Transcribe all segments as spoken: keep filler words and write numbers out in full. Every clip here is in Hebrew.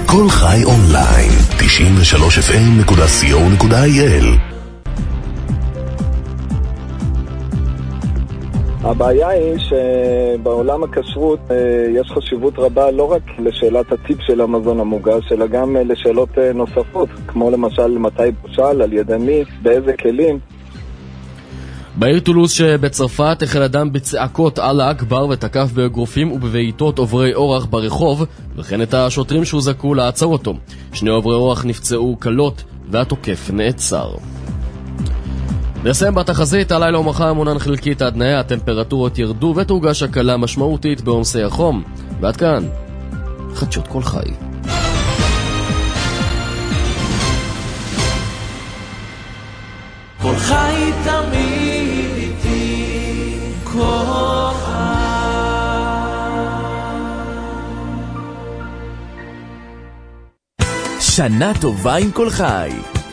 כל חי אונליין, תשעים ושלוש אף אם נקודה סי או נקודה איי אל. הבעיה היא שבעולם הכשרות יש חשיבות רבה לא רק לשאלת הטיפ של המזון המוגש, אלא גם לשאלות נוספות, כמו למשל מתי בושל, על ידי מי, באיזה כלים. בעיר טולוז שבצרפת החל אדם בצעקות אללה אכבר ותקף באגרופים ובבעיטות עוברי אורח ברחוב, וכן את השוטרים שהוזעקו לעצור אותו. שני עוברי אורח נפצעו קלות והתוקף נעצר. נסיים בתחזית, הלילה ומחר מונן חלקית עד נאה, הטמפרטורות ירדו ותורגש הקלה משמעותית בעומסי החום. ועד כאן, חדשות כל חי. כל חי תמיד איתי, כל חי. שנה טובה עם כל חי.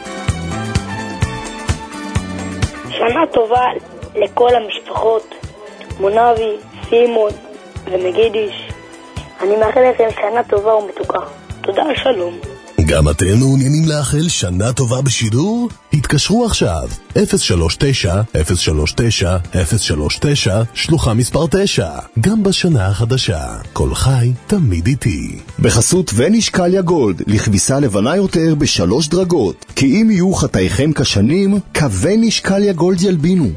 שנה טובה לכל המשפחות, מונבי, סימון ומגידיש. אני מאחל לכם שנה טובה ומתוקה. תודה, שלום. גם אתם מעוניינים לאחל שנה טובה בשידור? התקשרו עכשיו אפס שלוש תשע אפס שלוש תשע אפס שלוש תשע שלוחה מספר תשע. גם בשנה החדשה, כל חי תמיד איתי. בחסות ונשקליה גולד, לכביסה לבנה יותר בשלוש דרגות. כי אם יהיו חטאיכם כשנים, כוונשקליה גולד ילבינו.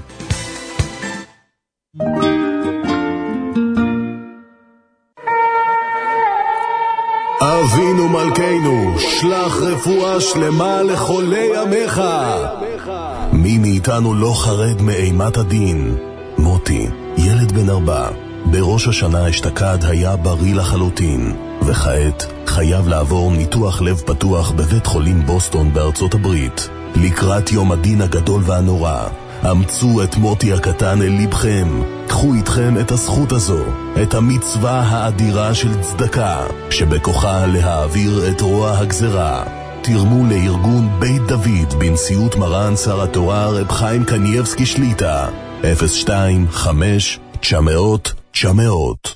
אבינו מלכנו, שלח רפואה שלמה לחולי עמך. מי מאיתנו לא חרד מאימת הדין? מוטי, ילד בן ארבע, בראש השנה אשתקד היה בריא לחלוטין, וכעת חייב לעבור ניתוח לב פתוח בבית חולים בוסטון בארצות הברית. לקראת יום הדין הגדול והנורא, אמצו את מוטי הקטן אל לבכם. קחו איתכם את הזכות הזו, את המצווה האדירה של צדקה, שבכוחה להעביר את רוע הגזרה. תרמו לארגון בית דוד בנשיאות מרן שר התורה רב חיים קנייבסקי שליטה, אפס שתיים חמש תשע מאות תשע מאות.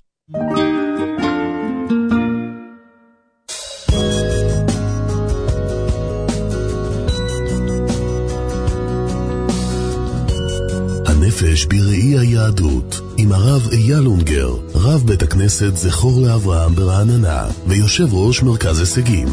הנפש בראי היהדות, עם הרב אייל אונגר, רב בית הכנסת זכור לאברהם ברעננה, ויושב ראש מרכז הישגים.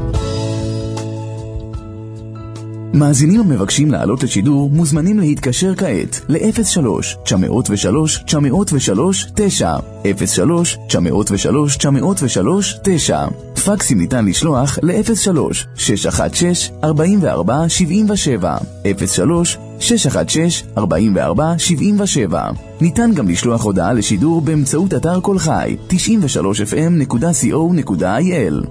מאזינים המבקשים לעלות לשידור מוזמנים להתקשר כעת ל-אפס שלוש תשע אפס שלוש תשע אפס שלוש תשע אפס שלוש תשע אפס שלוש תשע אפס שלוש תשע. פקסים ניתן לשלוח ל-אפס שלוש שש אחת שש ארבע ארבע שבע שבע אפס שלוש שש אחת שש ארבע ארבע שבע שבע. ניתן גם לשלוח הודעה לשידור באמצעות אתר כל חי תשעים ושלוש אף אם נקודה סי או נקודה איי אל.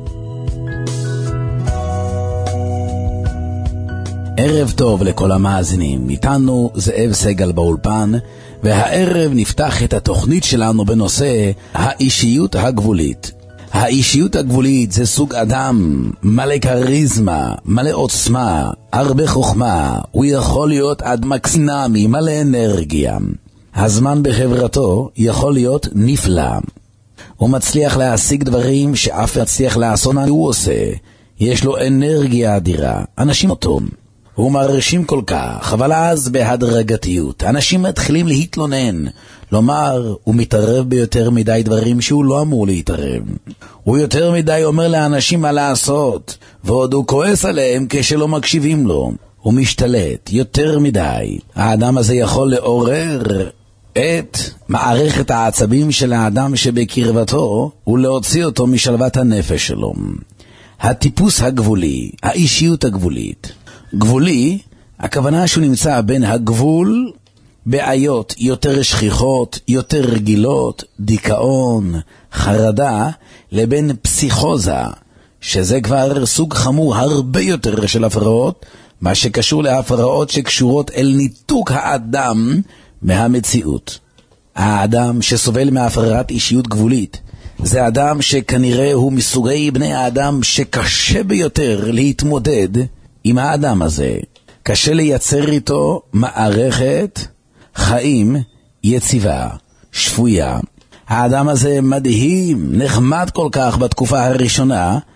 ערב טוב לכל המאזינים, איתנו זאב סגל באולפן, והערב נפתח את התוכנית שלנו בנושא האישיות הגבולית. האישיות הגבולית זה סוג אדם מלא קריזמה, מלא עוצמה, הרבה חוכמה, הוא יכול להיות עד מקסינמי, מלא אנרגיה. הזמן בחברתו יכול להיות נפלא. הוא מצליח להשיג דברים שאף מצליח לעשות מה הוא עושה. יש לו אנרגיה אדירה, אנשים אותו. הוא מרשים כל כך, אבל אז בהדרגתיות. אנשים מתחילים להתלונן, לומר, הוא מתערב ביותר מדי דברים שהוא לא אמור להתערב. הוא יותר מדי אומר לאנשים מה לעשות, ועוד הוא כועס עליהם כשלא מקשיבים לו. הוא משתלט יותר מדי. האדם הזה יכול לעורר את מערכת העצבים של האדם שבקרבתו, ולהוציא אותו משלוות הנפש שלו. הטיפוס הגבולי, האישיות הגבולית. גבולי, הכוונה שהוא נמצא בין הגבול, בעיות יותר שכיחות, יותר רגילות, דיכאון, חרדה, לבין פסיכוזה, שזה כבר סוג חמור הרבה יותר של הפרעות, מה שקשור להפרעות שקשורות אל ניתוק האדם מהמציאות. האדם שסובל מהפרעת אישיות גבולית, זה אדם שכנראה הוא מסוגי בני האדם שקשה ביותר להתמודד עם האדם הזה. קשה לייצר איתו מערכת חיים יציבה, שפויה. האדם הזה מדהים, נחמד כל כך בתקופה הראשונה,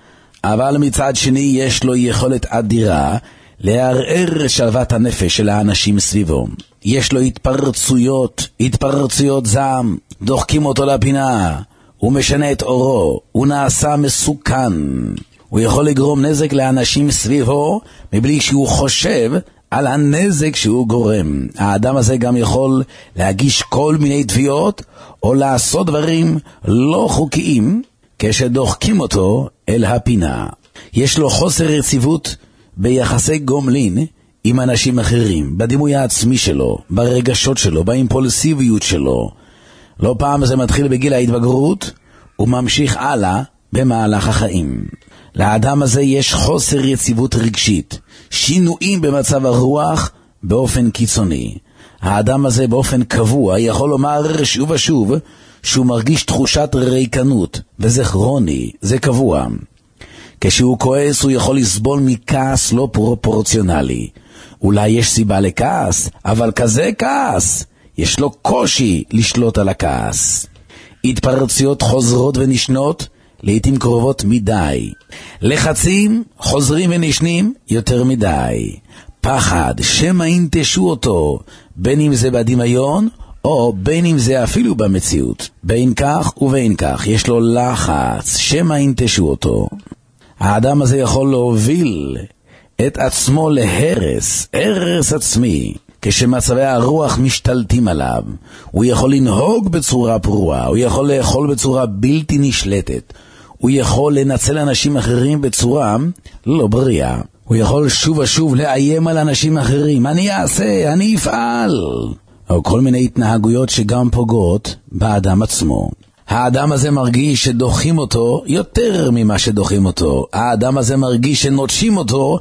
אבל מצד שני יש לו יכולת אדירה לערער שלוות הנפש של האנשים סביבו. יש לו התפרצויות, התפרצויות זעם, דוחקים אותו לפינה, הוא משנה את אורו, הוא נעשה מסוכן. הוא יכול לגרום נזק לאנשים סביבו מבלי שהוא חושב על הנזק שהוא גורם. האדם הזה גם יכול להגיש כל מיני תביעות או לעשות דברים לא חוקיים כשדוחקים אותו אל הפינה. יש לו חוסר רציבות ביחסי גומלין עם אנשים אחרים, בדימוי העצמי שלו, ברגשות שלו, באימפולסיביות שלו. לא פעם זה מתחיל בגיל ההתבגרות וממשיך הלאה במהלך החיים. לאדם הזה יש חוסר יציבות רגשית, שינויים במצב הרוח באופן קיצוני. האדם הזה באופן קבוע יכול לומר שוב ושוב שהוא מרגיש תחושת ריקנות, וזה כרוני, זה קבוע. כשהוא כועס הוא יכול לסבול מכעס לא פרופורציונלי. אולי יש סיבה לכעס, אבל כזה כעס, יש לו קושי לשלוט על הכעס. התפרצויות חוזרות ונשנות, לעתים קרובות מדי. לחצים חוזרים ונשנים יותר מדי. פחד, שמא ינטשו אותו, בין אם זה בדמיון, או בין אם זה אפילו במציאות. בין כך ובין כך, יש לו לחץ, שמא ינטשו אותו. האדם הזה יכול להוביל את עצמו להרס, הרס עצמי. כשמצבי הרוח משתלטים עליו, הוא יכול לנהוג בצורה פרועה, הוא יכול לאכול בצורה בלתי נשלטת, הוא יכול לנצל אנשים אחרים בצורה לא בריאה, הוא יכול שוב ושוב לאיים על אנשים אחרים, אני אעשה, אני אפעל, או כל מיני התנהגויות שגם פוגעות באדם עצמו. האדם הזה מרגיש שדוחים אותו יותר ממה שדוחים אותו. האדם הזה מרגיש שנוטשים אותו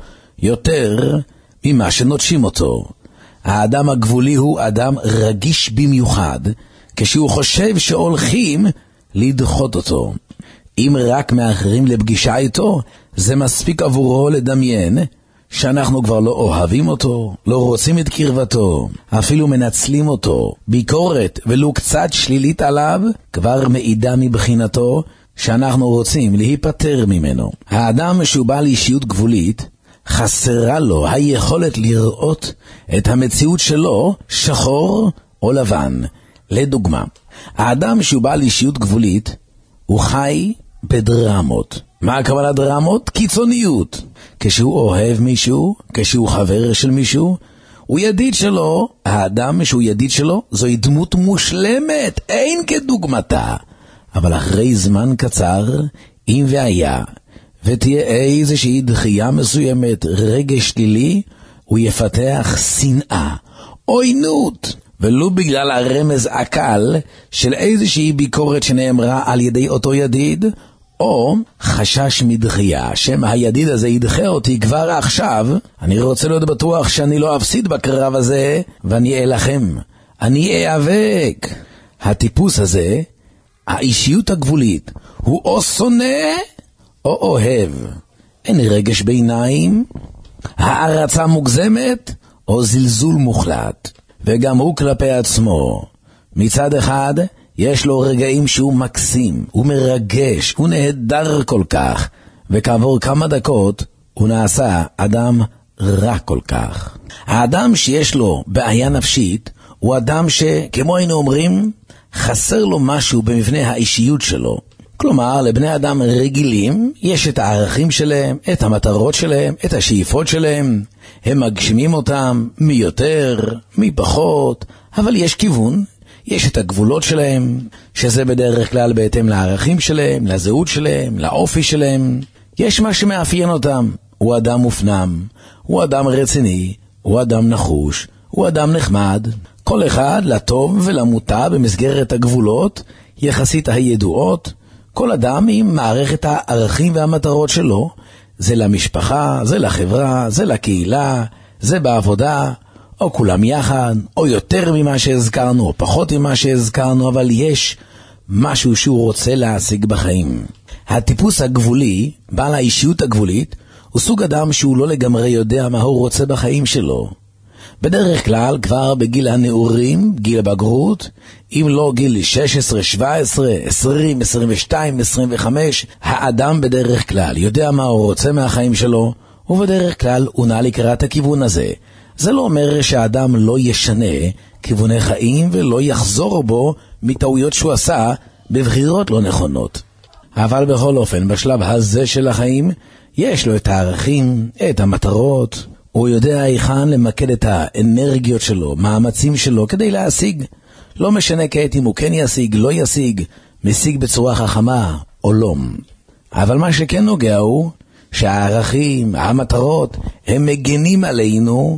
יותר ממה שנוטשים אותו. האדם הגבולי הוא אדם רגיש במיוחד כשהוא חושב שהולכים לדחות אותו. אם רק מאחרים לפגישה איתו, זה מספיק עבורו לדמיין שאנחנו כבר לא אוהבים אותו, לא רוצים את קרבתו, אפילו מנצלים אותו. ביקורת ולו קצת שלילית עליו כבר מעידה מבחינתו שאנחנו רוצים להיפטר ממנו. האדם שהוא בעל אישיות גבולית, חסרה לו היכולת לראות את המציאות שלו שחור או לבן. לדוגמה, האדם שהוא בעל אישיות גבולית הוא חי בדרמות. מה הכוונה דרמות? קיצוניות. כשהוא אוהב מישהו, כשהוא חבר של מישהו, הוא ידיד שלו. האדם שהוא ידיד שלו זוהי דמות מושלמת, אין כדוגמתה. אבל אחרי זמן קצר, אם והיה ותהיה איזושהי דחייה מסוימת, רגש שלילי, הוא יפתח שנאה, עוינות, ולא בגלל הרמז הקל של איזושהי ביקורת שנאמרה על ידי אותו ידיד, או חשש מדחייה, שמא הידיד הזה ידחה אותי כבר עכשיו, אני רוצה להיות בטוח שאני לא אפסיד בקרב הזה, ואני אלחם, אני איאבק. הטיפוס הזה, האישיות הגבולית, הוא או שונא או אוהב. אין רגש ביניים, הערצה מוגזמת או זלזול מוחלט. וגם הוא כלפי עצמו. מצד אחד, יש לו רגעים שהוא מקסים, הוא מרגש, הוא נהדר כל כך, וכעבור כמה דקות הוא נעשה אדם רע כל כך. האדם שיש לו בעיה נפשית, הוא אדם שכמו היינו אומרים, חסר לו משהו במבנה האישיות שלו. כלומר, לבני אדם רגילים יש את הערכים שלהם, את המטרות שלהם, את השאיפות שלהם. הם מגשימים אותם מי יותר, מי פחות, אבל יש כיוון, יש את הגבולות שלהם, שזה בדרך כלל בהתאם לערכים שלהם, לזהות שלהם, לאופי שלהם. יש מה שמאפיין אותם. הוא אדם מופנם, הוא אדם רציני, הוא אדם נחוש, הוא אדם נחמד. כל אחד לטוב ולמוטה במסגרת הגבולות, יחסית הידועות. כל אדם עם מערכת הערכים והמטרות שלו, זה למשפחה, זה לחברה, זה לקהילה, זה בעבודה, או כולם יחד, או יותר ממה שהזכרנו, או פחות ממה שהזכרנו, אבל יש משהו שהוא רוצה להשיג בחיים. הטיפוס הגבולי, בעל האישיות הגבולית, הוא סוג אדם שהוא לא לגמרי יודע מה הוא רוצה בחיים שלו. בדרך כלל כבר בגיל הנעורים, גיל הבגרות, אם לא גיל שש עשרה, שבע עשרה, עשרים, עשרים ושתיים, עשרים וחמש, האדם בדרך כלל יודע מה הוא רוצה מהחיים שלו, ובדרך כלל הוא נע לקראת הכיוון הזה. זה לא אומר שהאדם לא ישנה כיווני חיים ולא יחזור בו מטעויות שהוא עשה בבחירות לא נכונות. אבל בכל אופן, בשלב הזה של החיים, יש לו את הערכים, את המטרות, הוא יודע היכן למקד את האנרגיות שלו, מאמצים שלו, כדי להשיג. לא משנה כעת אם הוא כן ישיג, לא ישיג, משיג בצורה חכמה או לא. אבל מה שכן נוגע הוא שהערכים, המטרות, הם מגנים עלינו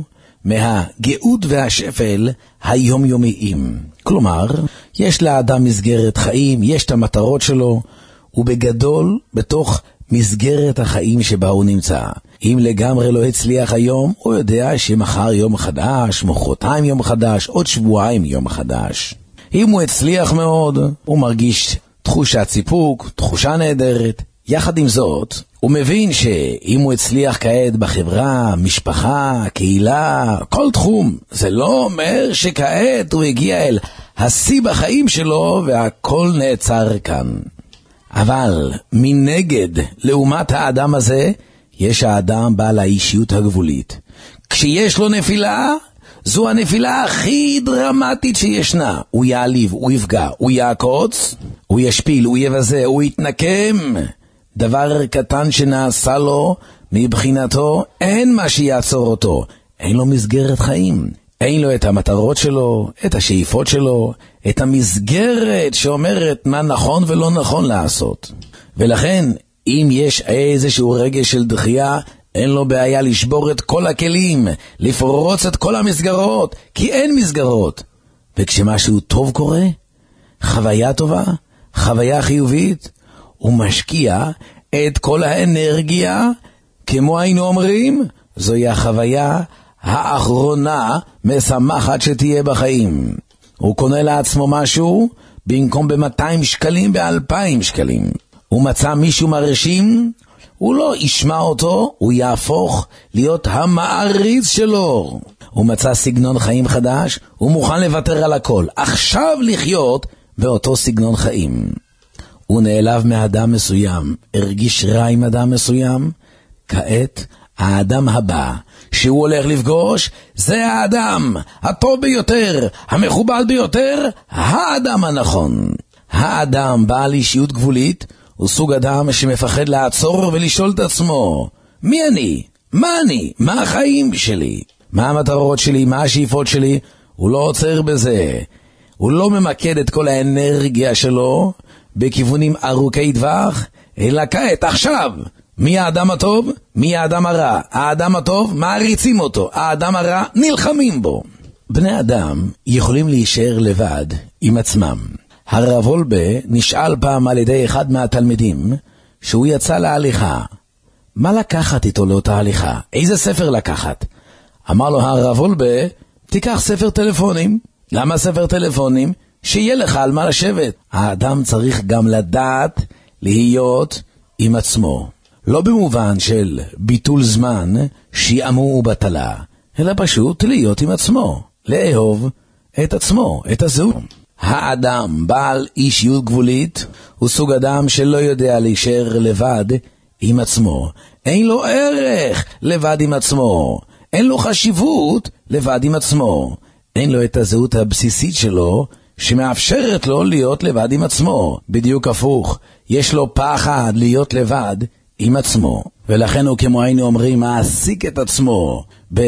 מהגאות והשפל היומיומיים. כלומר, יש לאדם מסגרת חיים, יש את המטרות שלו, ובגדול בתוך מסגרת החיים שבה הוא נמצא. אם לגמרי לא הצליח היום, הוא יודע שמחר יום חדש, מחרתיים יום חדש, עוד שבועיים יום חדש. אם הוא הצליח מאוד, הוא מרגיש תחושת סיפוק, תחושה נהדרת. יחד עם זאת, הוא מבין שאם הוא הצליח כעת בחברה, משפחה, קהילה, כל תחום, זה לא אומר שכעת הוא הגיע אל השיא בחיים שלו והכל נעצר כאן. אבל מנגד, לעומת האדם הזה, יש האדם בעל האישיות הגבולית. כשיש לו נפילה, זו הנפילה הכי דרמטית שישנה. הוא יעליב, הוא יפגע, הוא יעקוץ, הוא ישפיל, הוא יבזה, הוא יתנקם. דבר קטן שנעשה לו, מבחינתו אין מה שיעצור אותו. אין לו מסגרת חיים. אין לו את המטרות שלו, את השאיפות שלו, את המסגרת שאומרת מה נכון ולא נכון לעשות. ולכן, אם יש איזשהו רגש של דחייה, אין לו בעיה לשבור את כל הכלים, לפרוץ את כל המסגרות, כי אין מסגרות. וכשמשהו טוב קורה, חוויה טובה, חוויה חיובית, הוא משקיע את כל האנרגיה, כמו היינו אומרים, זוהי החוויה האחרונה משמחת שתהיה בחיים. הוא קונה לעצמו משהו, במקום ב-מאתיים שקלים, ב-אלפיים שקלים. הוא מצא מישהו מרשים, הוא לא ישמע אותו, הוא יהפוך להיות המעריץ שלו. הוא מצא סגנון חיים חדש, הוא מוכן לוותר על הכל. עכשיו לחיות באותו סגנון חיים. הוא נעלב מאדם מסוים, הרגיש רע עם אדם מסוים, כעת האדם הבא שהוא הולך לפגוש, זה האדם הטוב ביותר, המכובד ביותר, האדם הנכון. האדם בעל אישיות גבולית הוא סוג אדם שמפחד לעצור ולשאול את עצמו, מי אני? מה אני? מה החיים שלי? מה המטרות שלי? מה השאיפות שלי? הוא לא עוצר בזה. הוא לא ממקד את כל האנרגיה שלו בכיוונים ארוכי טווח, אלא כעת, עכשיו. מי האדם הטוב? מי האדם הרע? האדם הטוב, מעריצים אותו. האדם הרע, נלחמים בו. בני אדם יכולים להישאר לבד עם עצמם. הרב וולבה נשאל פעם על ידי אחד מהתלמידים שהוא יצא להליכה. מה לקחת איתו לאותה הליכה? איזה ספר לקחת? אמר לו הרב וולבה, תיקח ספר טלפונים. למה ספר טלפונים? שיהיה לך על מה לשבת. האדם צריך גם לדעת להיות עם עצמו. לא במובן של ביטול זמן, שיעמו ובטלה, אלא פשוט להיות עם עצמו, לאהוב את עצמו, את הזהות. האדם בעל אישיות גבולית הוא סוג אדם שלא יודע להישאר לבד עם עצמו. אין לו ערך לבד עם עצמו, אין לו חשיבות לבד עם עצמו, אין לו את הזהות הבסיסית שלו שמאפשרת לו להיות לבד עם עצמו. בדיוק הפוך, יש לו פחד להיות לבד עם עצמו, ולכן הוא, כמו היינו אומרים, מעסיק את עצמו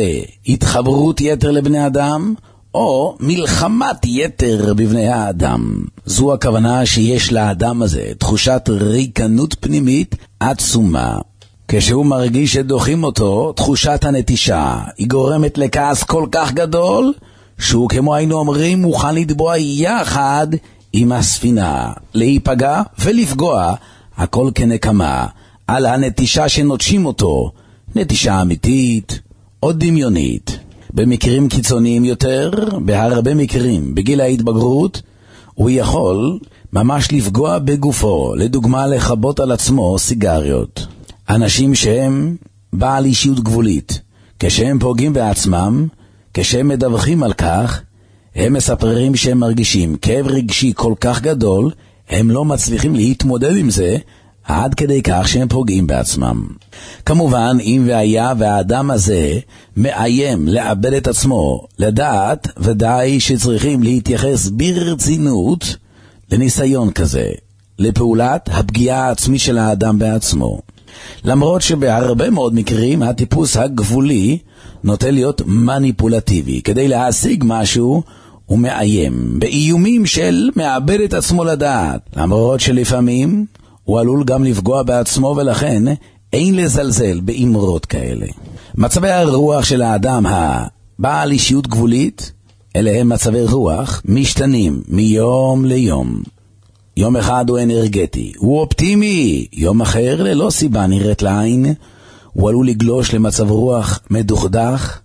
בהתחברות יתר לבני אדם או מלחמת יתר בבני האדם. זו הכוונה שיש לאדם הזה תחושת ריקנות פנימית עצומה. כשהוא מרגיש שדוחים אותו, תחושת הנטישה היא גורמת לכעס כל כך גדול שהוא, כמו היינו אומרים, מוכן לטבוע יחד עם הספינה, להיפגע ולפגוע, הכל כנקמה על הנטישה שנוטשים אותו, נטישה אמיתית או דמיונית. במקרים קיצוניים יותר, בהרבה מקרים, בגיל ההתבגרות, הוא יכול ממש לפגוע בגופו, לדוגמה לחבות על עצמו סיגריות. אנשים שהם בעל אישיות גבולית, כשהם פוגעים בעצמם, כשהם מדווחים על כך, הם מספרים שהם מרגישים כאב רגשי כל כך גדול, הם לא מצליחים להתמודד עם זה, עד כדי כך שהם פוגעים בעצמם. כמובן, אם והיה והאדם הזה מאיים לאבד את עצמו, לדעת ודאי שצריכים להתייחס ברצינות לניסיון כזה, לפעולת הפגיעה העצמית של האדם בעצמו. למרות שבהרבה מאוד מקרים הטיפוס הגבולי נוטה להיות מניפולטיבי. כדי להשיג משהו הוא מאיים באיומים של מאבד את עצמו לדעת, למרות שלפעמים הוא עלול גם לפגוע בעצמו, ולכן אין לזלזל באמרות כאלה. מצבי הרוח של האדם הבעל אישיות גבולית, אלה הם מצבי רוח משתנים מיום ליום. יום אחד הוא אנרגטי, הוא אופטימי, יום אחר ללא סיבה נראית לעין, הוא עלול לגלוש למצב רוח מדוכדך,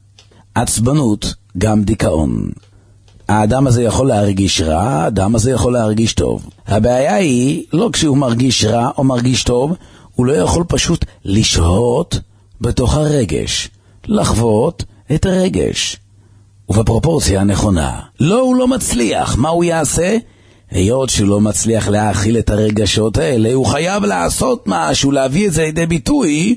עצבנות, גם דיכאון. האדם הזה יכול להרגיש רע, האדם הזה יכול להרגיש טוב. הבעיה היא, לא כשהוא מרגיש רע או מרגיש טוב, הוא לא יכול פשוט לשהות בתוך הרגש, לחוות את הרגש. ובפרופורציה הנכונה. לא, הוא לא מצליח. מה הוא יעשה? היות שהוא לא מצליח להאכיל את הרגשות האלה, הוא חייב לעשות משהו, להביא את זה לידי ביטוי,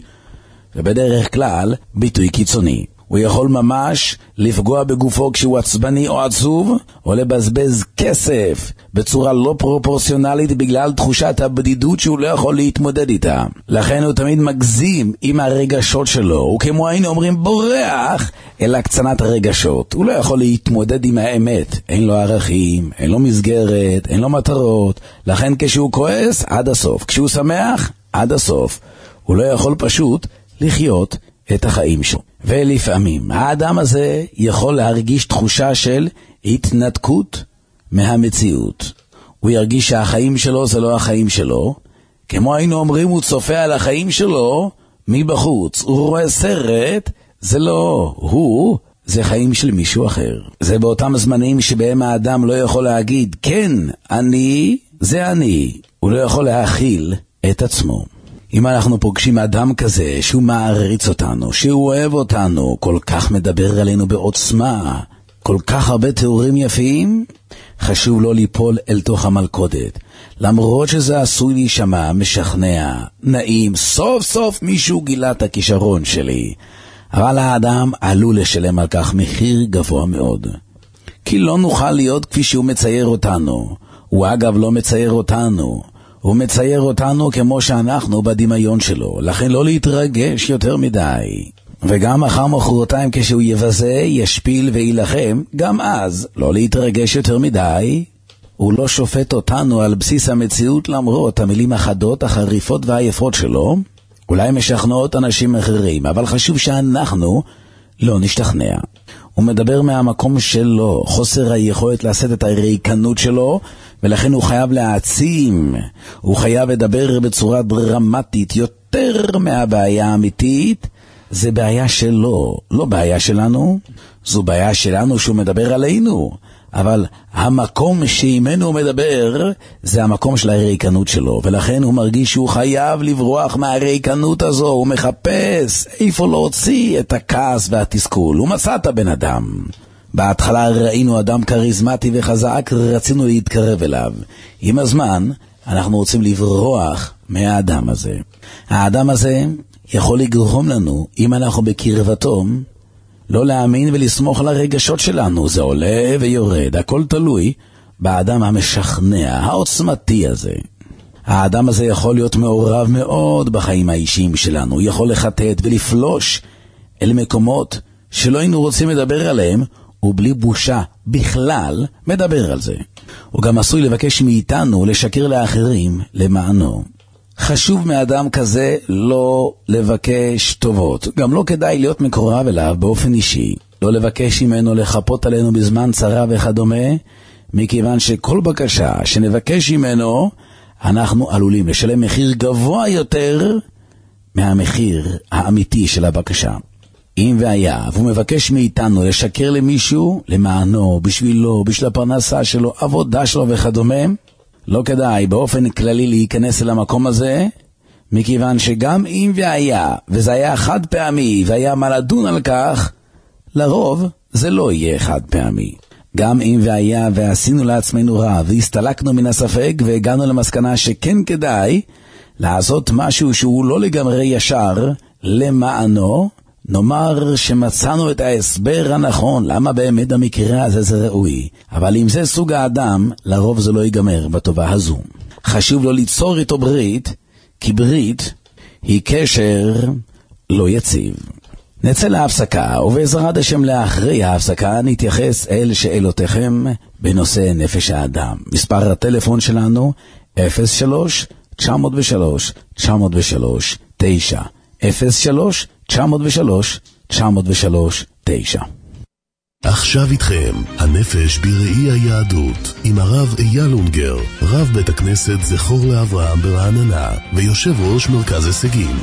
ובדרך כלל ביטוי קיצוני. הוא יכול ממש לפגוע בגופו כשהוא עצבני או עצוב, או לבזבז כסף בצורה לא פרופורציונלית בגלל תחושת הבדידות שהוא לא יכול להתמודד איתה. לכן הוא תמיד מגזים עם הרגשות שלו, הוא כמו היינו אומרים בורח אל הקצנת הרגשות. הוא לא יכול להתמודד עם האמת, אין לו ערכים, אין לו מסגרת, אין לו מטרות. לכן כשהוא כועס עד הסוף, כשהוא שמח עד הסוף, הוא לא יכול פשוט לחיות את החיים שלו. ולפעמים האדם הזה יכול להרגיש תחושה של התנתקות מהמציאות. הוא ירגיש שהחיים שלו זה לא החיים שלו, כמו היינו אומרים הוא צופה על החיים שלו מבחוץ, הוא רואה סרט, זה לא הוא, זה חיים של מישהו אחר. זה באותם זמנים שבהם האדם לא יכול להגיד כן, אני, זה אני. הוא לא יכול להכיל את עצמו. אם אנחנו פוגשים אדם כזה שהוא מעריץ אותנו, שהוא אוהב אותנו, כל כך מדבר עלינו בעוצמה, כל כך הרבה תיאורים יפים, חשוב לא ליפול אל תוך המלכודת. למרות שזה עשוי להישמע משכנע, נעים, סוף סוף מישהו גילה את הכישרון שלי. אבל האדם עלול לשלם על כך מחיר גבוה מאוד. כי לא נוכל להיות כפי שהוא מצייר אותנו. הוא אגב לא מצייר אותנו. הוא מצייר אותנו כמו שאנחנו בדמיון שלו, לכן לא להתרגש יותר מדי. וגם אחר מחרתיים כשהוא יבזה, ישפיל וילחם, גם אז לא להתרגש יותר מדי. הוא לא שופט אותנו על בסיס המציאות למרות המילים החדות, החריפות והעייפות שלו. אולי משכנעות אנשים אחרים, אבל חשוב שאנחנו לא נשתכנע. הוא מדבר מהמקום שלו, חוסר היכולת לעשות את הריקנות שלו, ולכן הוא חייב להעצים, הוא חייב לדבר בצורה דרמטית יותר מהבעיה האמיתית. זה בעיה שלו, לא בעיה שלנו. זו בעיה שלנו שהוא מדבר עלינו, אבל המקום שעימנו הוא מדבר זה המקום של הריקנות שלו, ולכן הוא מרגיש שהוא חייב לברוח מהריקנות הזו. הוא מחפש איפה להוציא את הכעס והתסכול. הוא מצא את הבן אדם. בהתחלה ראינו אדם קריזמטי וחזק, רצינו להתקרב אליו. עם הזמן אנחנו רוצים לברוח מהאדם הזה. האדם הזה יכול לגרום לנו, אם אנחנו בקרבתו, לא להאמין ולסמוך על הרגשות שלנו. זה עולה ויורד, הכל תלוי באדם המשכנע, העוצמתי הזה. האדם הזה יכול להיות מעורב מאוד בחיים האישיים שלנו, הוא יכול לחטט ולפלוש אל מקומות שלא היינו רוצים לדבר עליהם, ובלי בושה בכלל מדבר על זה. הוא גם עשוי לבקש מאיתנו לשקר לאחרים למענו. חשוב מאדם כזה לא לבקש טובות. גם לא כדאי להיות מקורב אליו באופן אישי. לא לבקש ממנו לחפות עלינו בזמן צרה וכדומה, מכיוון שכל בקשה שנבקש ממנו, אנחנו עלולים לשלם מחיר גבוה יותר מהמחיר האמיתי של הבקשה. אם והיה, והוא מבקש מאיתנו לשקר למישהו, למענו, בשבילו, בשביל הפרנסה שלו, עבודה שלו וכדומה, לא כדאי באופן כללי להיכנס אל המקום הזה, מכיוון שגם אם והיה, וזה היה חד פעמי, והיה מה לדון על כך, לרוב זה לא יהיה חד פעמי. גם אם והיה ועשינו לעצמנו רע והסתלקנו מן הספק והגענו למסקנה שכן כדאי לעשות משהו שהוא לא לגמרי ישר למענו, נאמר שמצאנו את ההסבר הנכון למה באמת המקרה הזה זה ראוי. אבל אם זה סוג האדם, לרוב זה לא ייגמר בטובה הזו. חשוב לו ליצור איתו ברית, כי ברית היא קשר לא יציב. נצא להפסקה, ובעזרת השם לאחרי ההפסקה נתייחס אל שאלותיכם בנושא נפש האדם. מספר הטלפון שלנו אפס שלוש תשע אפס שלוש תשע אפס שלוש תשע אפס שלוש תשע אפס שלוש תשע אפס שלוש תשע. עכשיו איתכם, הנפש בראי היהדות, עם הרב אייל אונגר, רב בית הכנסת זכור לאברהם ברעננה, ויושב ראש מרכז הישגים.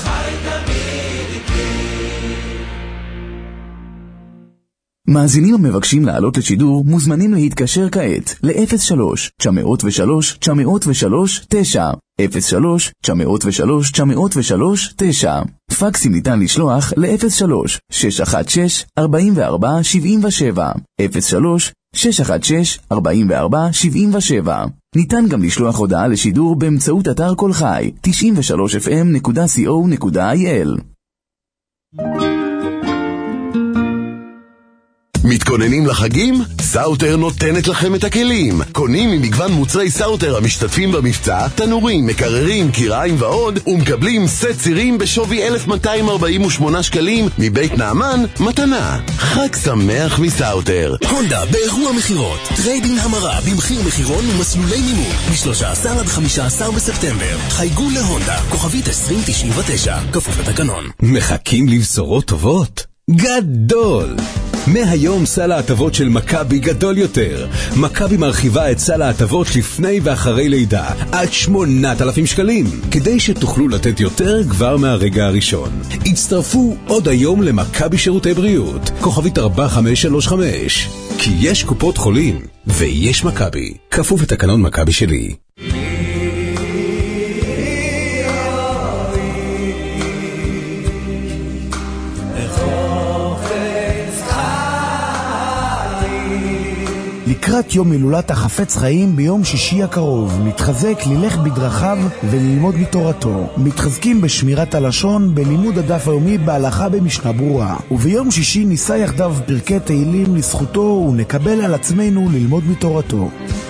מאזינים המבקשים לעלות לשידור מוזמנים להתקשר כעת ל-אפס שלוש תשע אפס שלוש תשע אפס שלוש תשע אפס שלוש תשע אפס שלוש תשע אפס שלוש תשע. פקסים ניתן לשלוח ל-אפס שלוש שש אחת שש ארבע ארבע שבע שבע אפס שלוש שש אחת שש ארבע ארבע שבע שבע. ניתן גם לשלוח הודעה לשידור באמצעות אתר כל חי תשעים ושלוש אף אם נקודה סי או נקודה איי אל. מתכוננים לחגים? סאוטר נותנת לכם את הכלים. קונים ממגוון מוצרי סאוטר המשתתפים במבצע, תנורים, מקררים, קיריים ועוד, ומקבלים סט צירים בשווי אלף מאתיים ארבעים ושמונה שקלים מבית נעמן, מתנה. חג שמח מסאוטר. הונדה באירוע מחירות. טריידין המרה במחיר מחירון ומסלולי מימון. מ-שלושה עשר עד חמישה עשר בספטמבר. חייגו להונדה, כוכבית עשרים תשעים ותשע. כפוף לתקנון. מחכים לבשורות טובות? גדול! מהיום סל ההטבות של מכבי גדול יותר. מכבי מרחיבה את סל ההטבות לפני ואחרי לידה עד שמונת אלפים שקלים, כדי שתוכלו לתת יותר כבר מהרגע הראשון. הצטרפו עוד היום למכבי שירותי בריאות, כוכבית ארבע חמש שלוש חמש. כי יש קופות חולים ויש מכבי. כפוף לתקנון מכבי שלי. לקראת יום הילולת החפץ חיים ביום שישי הקרוב, מתחזק ללך בדרכיו וללמוד מתורתו. מתחזקים בשמירת הלשון, בלימוד הדף היומי בהלכה במשנה ברורה. וביום שישי ניסה יחדיו פרקי תהילים לזכותו ונקבל על עצמנו ללמוד מתורתו.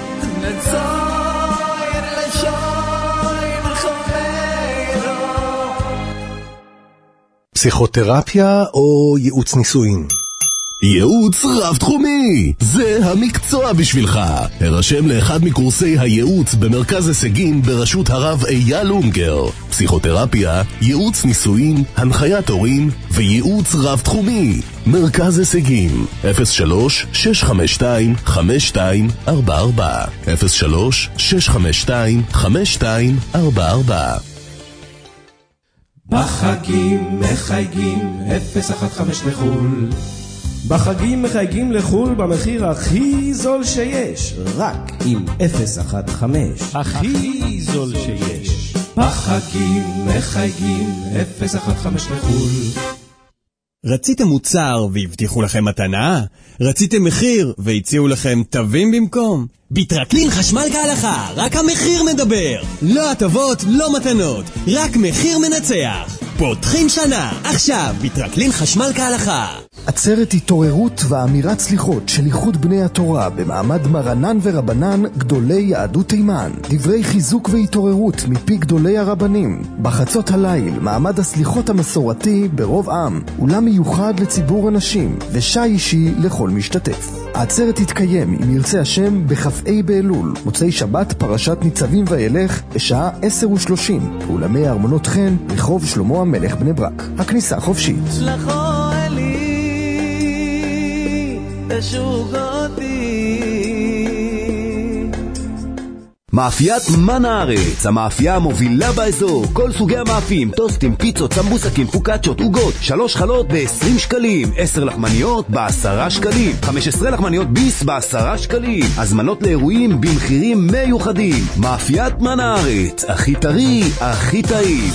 פסיכותרפיה או ייעוץ נישואין? ייעוץ רב תחומי, זה המקצוע בשבילך. הרשם לאחד מקורסי הייעוץ במרכז הישגים בראשות הרב אייל אונגר. פסיכותרפיה, ייעוץ נישואין, הנחיית הורים וייעוץ רב תחומי. מרכז הישגים אפס שלוש שש חמש שתיים חמש שתיים ארבע ארבע אפס שלוש שש חמש שתיים חמש שתיים ארבע ארבע. בחגים מחייגים אפס אחת חמש לחול. בחגים מחייגים לחול במחיר הכי זול שיש, רק עם אפס אחת חמש. הכי זול שיש. בחגים מחייגים אפס אחת חמש לחול. רציתם מוצר והבטיחו לכם מתנה? רציתם מחיר והציעו לכם תווים במקום? ביטרקלין חשמל כהלכה, רק המחיר מדבר. לא הטבות, לא מתנות, רק מחיר מנצח. פותחים שנה, עכשיו, ביטרקלין חשמל כהלכה. עצרת התעוררות ואמירת סליחות של איחוד בני התורה במעמד מרנן ורבנן גדולי יהדות תימן. דברי חיזוק והתעוררות מפי גדולי הרבנים. בחצות הליל, מעמד הסליחות המסורתי ברוב עם, אולם מיוחד לציבור הנשים, ושי אישי לכל משתתף. העצרת תתקיים, אם ירצה השם, בכ"ה באלול, מוצאי שבת פרשת ניצבים וילך, בשעה עשר ושלושים, באולמי ארמונות חן, רחוב שלמה המלך בני ברק. הכניסה חופשית. מאפיית מן הארץ, המאפייה המובילה באזור. כל סוגי המאפים, טוסטים, פיצות, סמבוסקים, פוקצ'ות, עוגות. שלוש חלות ב-עשרים שקלים, עשר לחמניות ב-עשרה שקלים, חמש עשרה לחמניות ביס ב-עשרה שקלים. הזמנות לאירועים במחירים מיוחדים. מאפיית מן הארץ, הכי טרי, הכי טעים.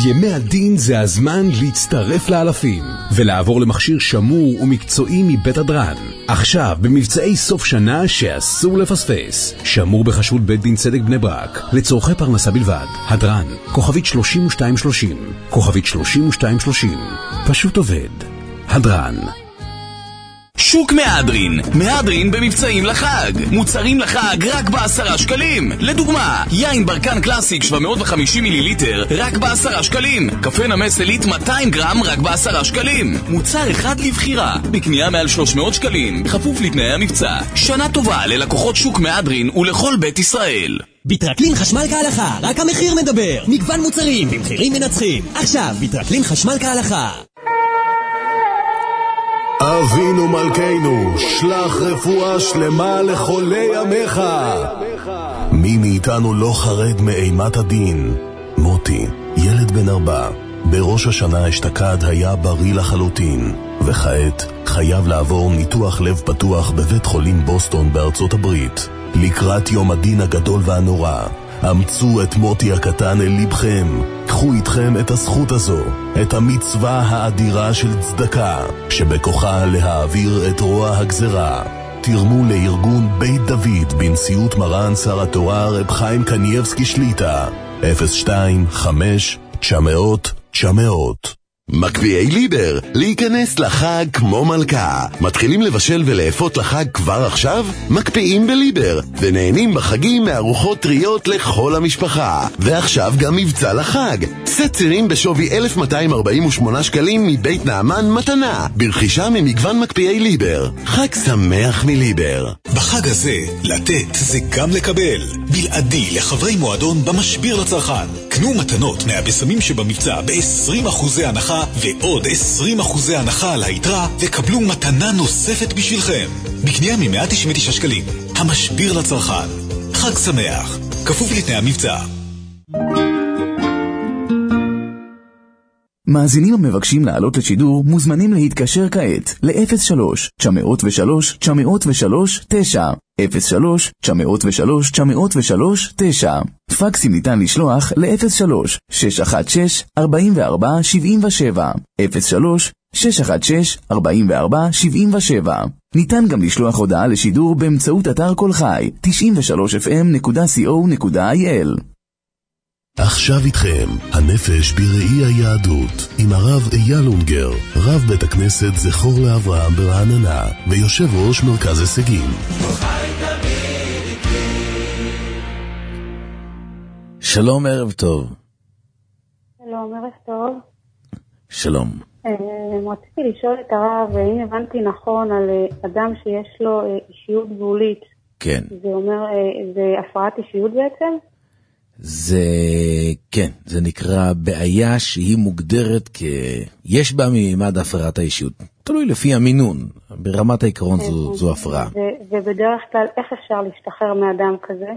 ימי הדין זה הזמן להצטרף לאלפים ולעבור למכשיר שמור ומקצועי מבית הדרן. עכשיו במבצעי סוף שנה שאסור לפספס. שמור בחשבות בית דין צדק בני ברק לצורכי פרנסה בלבד. הדרן, כוכבית שלושים ושתיים שלושים, כוכבית שלושים ושתיים שלושים. פשוט עובד. הדרן. שוק מהדרין, מהדרין במבצעים לחג, מוצרים לחג רק בעשרה שקלים. לדוגמה, יין ברקן קלאסיק שבע מאות וחמישים מיליליטר רק בעשרה שקלים, קפה נמס עילית מאתיים גרם רק בעשרה שקלים, מוצר אחד לבחירה, בקנייה מעל שלוש מאות שקלים, בכפוף לתנאי המבצע. שנה טובה ללקוחות שוק מהדרין ולכל בית ישראל. ביטרקלין חשמל כהלכה, רק המחיר מדבר. מגוון מוצרים במחירים מנצחים. עכשיו ביטרקלין חשמל כהלכה. אבינו מלכנו, שלח רפואה שלמה לחולי עמך. מי מאיתנו לא חרד מאימת הדין? מוטי, ילד בן ארבע, בראש השנה אשתקד היה בריא לחלוטין, וכעת חייב לעבור ניתוח לב פתוח בבית חולים בוסטון בארצות הברית. לקראת יום הדין הגדול והנורא, אמצו את מוטי הקטן אל לבכם. קחו איתכם את הזכות הזו, את המצווה האדירה של צדקה, שבכוחה להעביר את רוע הגזרה. תרמו לארגון בית דוד בנשיאות מרן שר התורה רב חיים קנייבסקי שליטה, אפס שתיים חמש תשע מאות תשע מאות. מקפיאי ליבר, להיכנס לחג כמו מלכה. מתחילים לבשל ולאפות לחג כבר עכשיו? מקפיאים בליבר ונהנים בחגים מארוחות טריות לכל המשפחה. ועכשיו גם מבצע לחג, סצירים בשווי אלף מאתיים ארבעים ושמונה שקלים מבית נעמן מתנה, ברכישה ממגוון מקפיאי ליבר. חג שמח מליבר. בחג הזה לתת זה גם לקבל. בלעדי לחברי מועדון במשביר לצרכן. קנו מתנות מהבשמים שבמבצע ב-עשרים אחוזי הנחה ועוד עשרים אחוזי הנחה על היתרה, וקבלו מתנה נוספת בשבילכם. בקנייה מ-מאה תשעים ותשעה שקלים. המשביר לצרכן. חג שמח. כפוף לתנאי המבצע. מאזינים המבקשים לעלות לשידור מוזמנים להתקשר כעת ל-אפס שלוש תשע אפס שלוש תשע אפס שלוש תשע, אפס שלוש תשע אפס שלוש תשע אפס שלוש תשע. פקסים ניתן לשלוח ל-אפס שלוש שש אחת שש ארבע ארבע שבע שבע, אפס שלוש שש אחת שש ארבע ארבע שבע שבע. ניתן גם לשלוח הודעה לשידור באמצעות אתר כל חי תשעים ושלוש אף אם נקודה סי או נקודה איי אל. עכשיו איתכם, הנפש בראי היהדות, עם הרב אייל אונגר, רב בית הכנסת זכור לאברהם ברעננה, ויושב ראש מרכז הישגים. שלום, ערב טוב. שלום, ערב טוב. שלום. רציתי לשאול את הרב, אם הבנתי נכון על אדם שיש לו אישיות גבולית. כן. זה אומר, זה הפרעת אישיות בעצם? זה, כן, זה נקרא בעיה שהיא מוגדרת כ... יש בה ממד הפרעת האישיות. תלוי לפי המינון, ברמת העיקרון זו, זו הפרעה. ו- ובדרך כלל, איך אפשר להשתחרר מאדם כזה?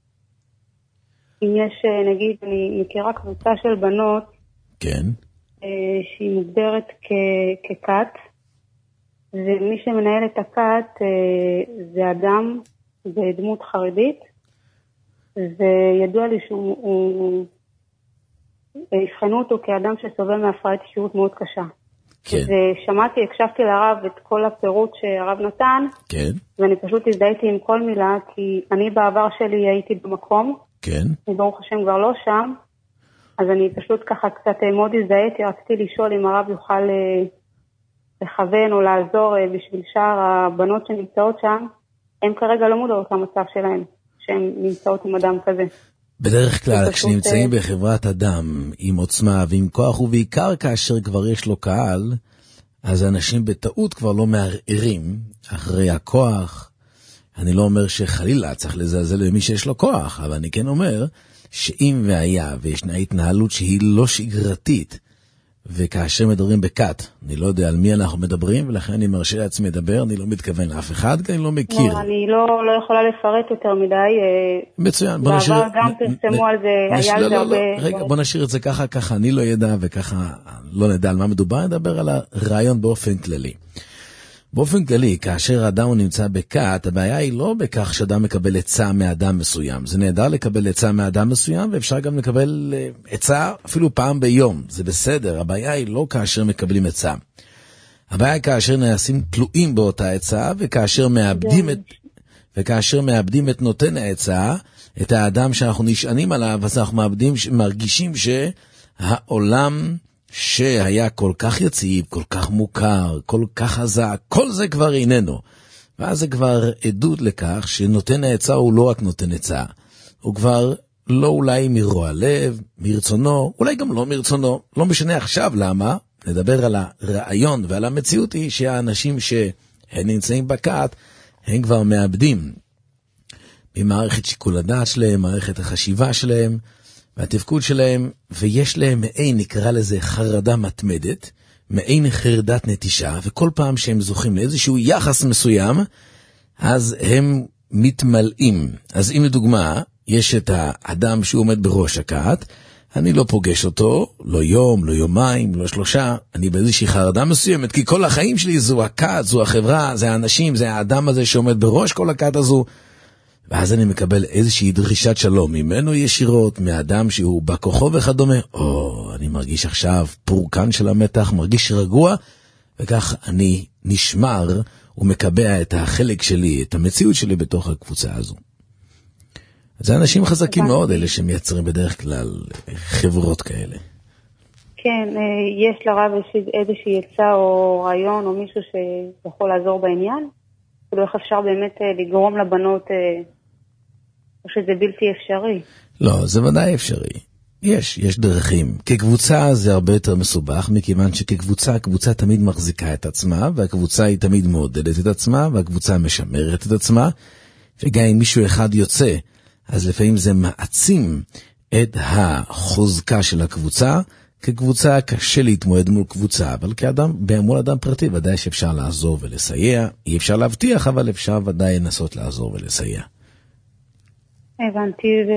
אם יש, נגיד, אני מכירה קבוצה של בנות, כן. שהיא מוגדרת כ- כקט, ומי שמנהל את הקט זה אדם בדמות חרדית, וידוע לי שהוא, הבחנו אותו כאדם שסובל מהפרעת אישיות מאוד קשה. כן. ושמעתי, הקשבתי לרב את כל הפירוט שהרב נתן, כן. ואני פשוט הזדהיתי עם כל מילה, כי אני בעבר שלי הייתי במקום, כן. וברוך השם כבר לא שם, אז אני פשוט ככה קצת מאוד הזדהיתי, רציתי לשאול אם הרב יוכל לכוון או לעזור בשביל שאר הבנות שנמצאות שם, הם כרגע לא מודעות למצב שלהם. שהן נמצאות עם אדם כזה. בדרך כלל, כשנמצאים בחברת אדם עם עוצמה ועם כוח, ובעיקר כאשר כבר יש לו קהל, אז האנשים בטעות כבר לא מערערים אחרי הכוח. אני לא אומר שחלילה צריך לזלזל במי שיש לו כוח, אבל אני כן אומר שאם והיה וישנה התנהלות שהיא לא שגרתית, וכאשר מדברים בקט, אני לא יודע על מי אנחנו מדברים, ולכן אני מרשה לעצמי לדבר, אני לא מתכוון לאף אחד, כי אני לא מכיר. לא, אני לא, לא יכולה לפרט יותר מדי. מצוין, בוא נשאיר... בעבר גם פרסמו על זה, היה על זה הרבה... רגע, בוא נשאיר את זה ככה, ככה אני לא ידע, וככה לא נדע על מה מדובר, נדבר על הרעיון באופן כללי. באופן כללי, כאשר האדם הוא נמצא בכת, הבעיה היא לא בכך שאדם מקבל עצה מאדם מסוים. זה נהדר לקבל עצה מאדם מסוים, ואפשר גם לקבל עצה אפילו פעם ביום. זה בסדר, הבעיה היא לא כאשר מקבלים עצה. הבעיה היא כאשר נעשים תלויים באותה עצה, וכאשר מאבדים את, וכאשר מאבדים את נותן העצה, את האדם שאנחנו נשענים עליו, אז אנחנו מאבדים, מרגישים שהעולם שהיה כל כך יציב, כל כך מוכר, כל כך חזק, כל זה כבר איננו. ואז זה כבר עדות לכך שנותן העצה הוא לא רק נותן עצה. הוא כבר לא אולי מרוע לב, מרצונו, אולי גם לא מרצונו. לא משנה עכשיו למה, נדבר על הרעיון ועל המציאות היא שהאנשים שהם נמצאים בכת, הם כבר מאבדים ממערכת שיקול הדעת שלהם, מערכת החשיבה שלהם, והתפקוד שלהם, ויש להם מעין, נקרא לזה חרדה מתמדת, מעין חרדת נטישה, וכל פעם שהם זוכים לאיזשהו יחס מסוים, אז הם מתמלאים. אז אם לדוגמה, יש את האדם שהוא עומד בראש הכת, אני לא פוגש אותו, לא יום, לא יומיים, לא שלושה, אני באיזושהי חרדה מסוימת, כי כל החיים שלי זו הכת, זו החברה, זה האנשים, זה האדם הזה שעומד בראש כל הכת הזו, ואז אני מקבל איזושהי דרישת שלום ממנו ישירות, מהאדם שהוא בכוחו וכדומה. או, אני מרגיש עכשיו פורקן של המתח, מרגיש רגוע, וכך אני נשמר ומקבע את החלק שלי, את המציאות שלי בתוך הקבוצה הזו. אז זה אנשים חזקים מאוד, אלה שמייצרים בדרך כלל חברות כאלה. כן, יש לרב איזושהי עצה או רעיון או מישהו שיכול לעזור בעניין? כאילו איך אפשר באמת לגרום לבנות, או שזה בלתי אפשרי? לא, זה ודאי אפשרי. יש, יש דרכים. כקבוצה זה הרבה יותר מסובך, מכיוון שכקבוצה, הקבוצה תמיד מחזיקה את עצמה, והקבוצה היא תמיד מעודדת את עצמה, והקבוצה משמרת את עצמה, וגם אם מישהו אחד יוצא, אז לפעמים זה מעצים את החוזקה של הקבוצה. כקבוצה קשה להתמודד מול קבוצה, אבל כאדם, מול אדם פרטי, ודאי שאפשר לעזור ולסייע. אי אפשר להבטיח, אבל אפשר ודאי לנסות לעזור ולסייע. הבנתי, ו...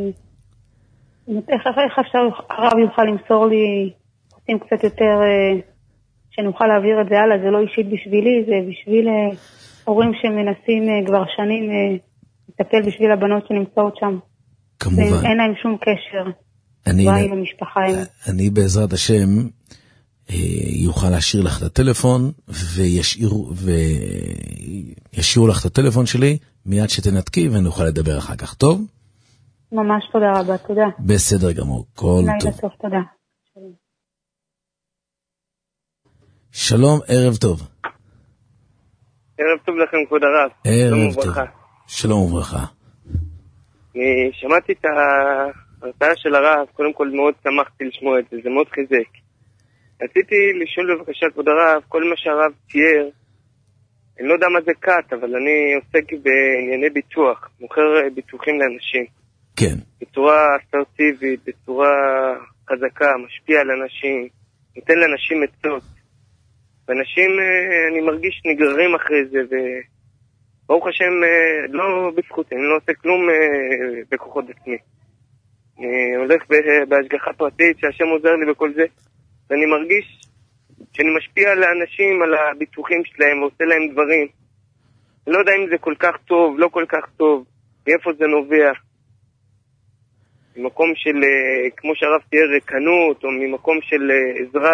איך, איך אפשר, הרב יוכל למסור לי, עושים קצת יותר, שנוכל להעביר את זה הלאה, זה לא אישית בשבילי, זה בשביל הורים שמנסים כבר שנים לטפל בשביל הבנות שנמצאות שם. כמובן. אין להם שום קשר. אני, המשפחה, אני בעזרת השם יוכל להשאיר לך את הטלפון וישאירו, וישאירו לך את הטלפון שלי מיד שתנתקי ונוכל לדבר אחר כך, טוב? ממש תודה רבה, תודה. בסדר גמור, כל טוב. טוב, תודה. שלום, ערב טוב. ערב טוב לכם, כבוד הרב. ערב טוב. שלום וברכה. אני שמעתי את ההרצאה של הרב, קודם כל מאוד שמחתי לשמוע את זה, זה מאוד חיזק. רציתי לשאול בבקשה, כבוד הרב, כל מה שהרב תיאר, אני לא יודע מה זה קאט, אבל אני עוסק בענייני ביטוח, מוכר ביטוחים לאנשים. כן. בצורה אסרטיבית, בצורה חזקה, משפיע על אנשים, נותן לאנשים עצות. ואנשים, אני מרגיש נגררים אחרי זה, וברוך השם, לא בזכותי, אני לא עושה כלום בכוחות עצמי. אני הולך בהשגחה פרטית, שהשם עוזר לי בכל זה, ואני מרגיש שאני משפיע על האנשים, על הביטוחים שלהם, ועושה להם דברים. אני לא יודע אם זה כל כך טוב, לא כל כך טוב, מאיפה זה נובע. ממקום של, כמו שהרב תיאר, רקנות, או ממקום של עזרה.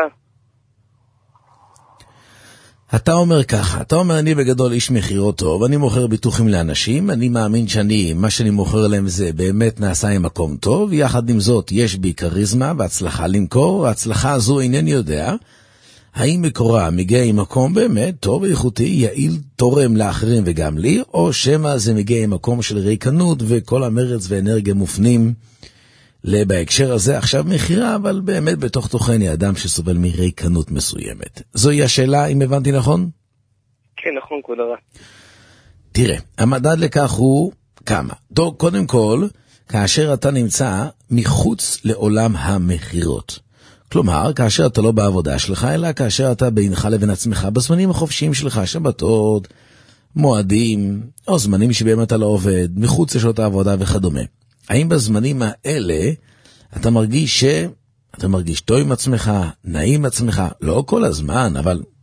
אתה אומר ככה, אתה אומר אני בגדול איש מחירות טוב, אני מוכר ביטוחים לאנשים, אני מאמין שאני, מה שאני מוכר להם זה באמת נעשה עם מקום טוב, יחד עם זאת יש בי קריזמה והצלחה למכור, ההצלחה הזו אינני יודע, האם מקורה מגיע עם מקום באמת טוב ואיכותי, יעיל, תורם לאחרים וגם לי, או שמה זה מגיע עם מקום של ריקנות וכל המרץ ואנרגיה מופנים בהקשר הזה עכשיו מחירה, אבל באמת בתוך תוכני אדם שסובל מריקנות מסוימת. זוהי השאלה, אם הבנתי נכון? כן, נכון, כבוד הרב. תראה, המדד לכך הוא כמה. טוב, קודם כל, כאשר אתה נמצא מחוץ לעולם המחירות. כלומר, כאשר אתה לא בעבודה שלך, אלא כאשר אתה בינך לבין עצמך, בזמנים החופשיים שלך, שבתות, מועדים, או זמנים שבהם אתה לא עובד, מחוץ לשעות העבודה וכדומה. האם בזמנים האלה אתה מרגיש ש... אתה מרגיש טוב עם עצמך, נעים עם עצמך, לא כל הזמן, אבל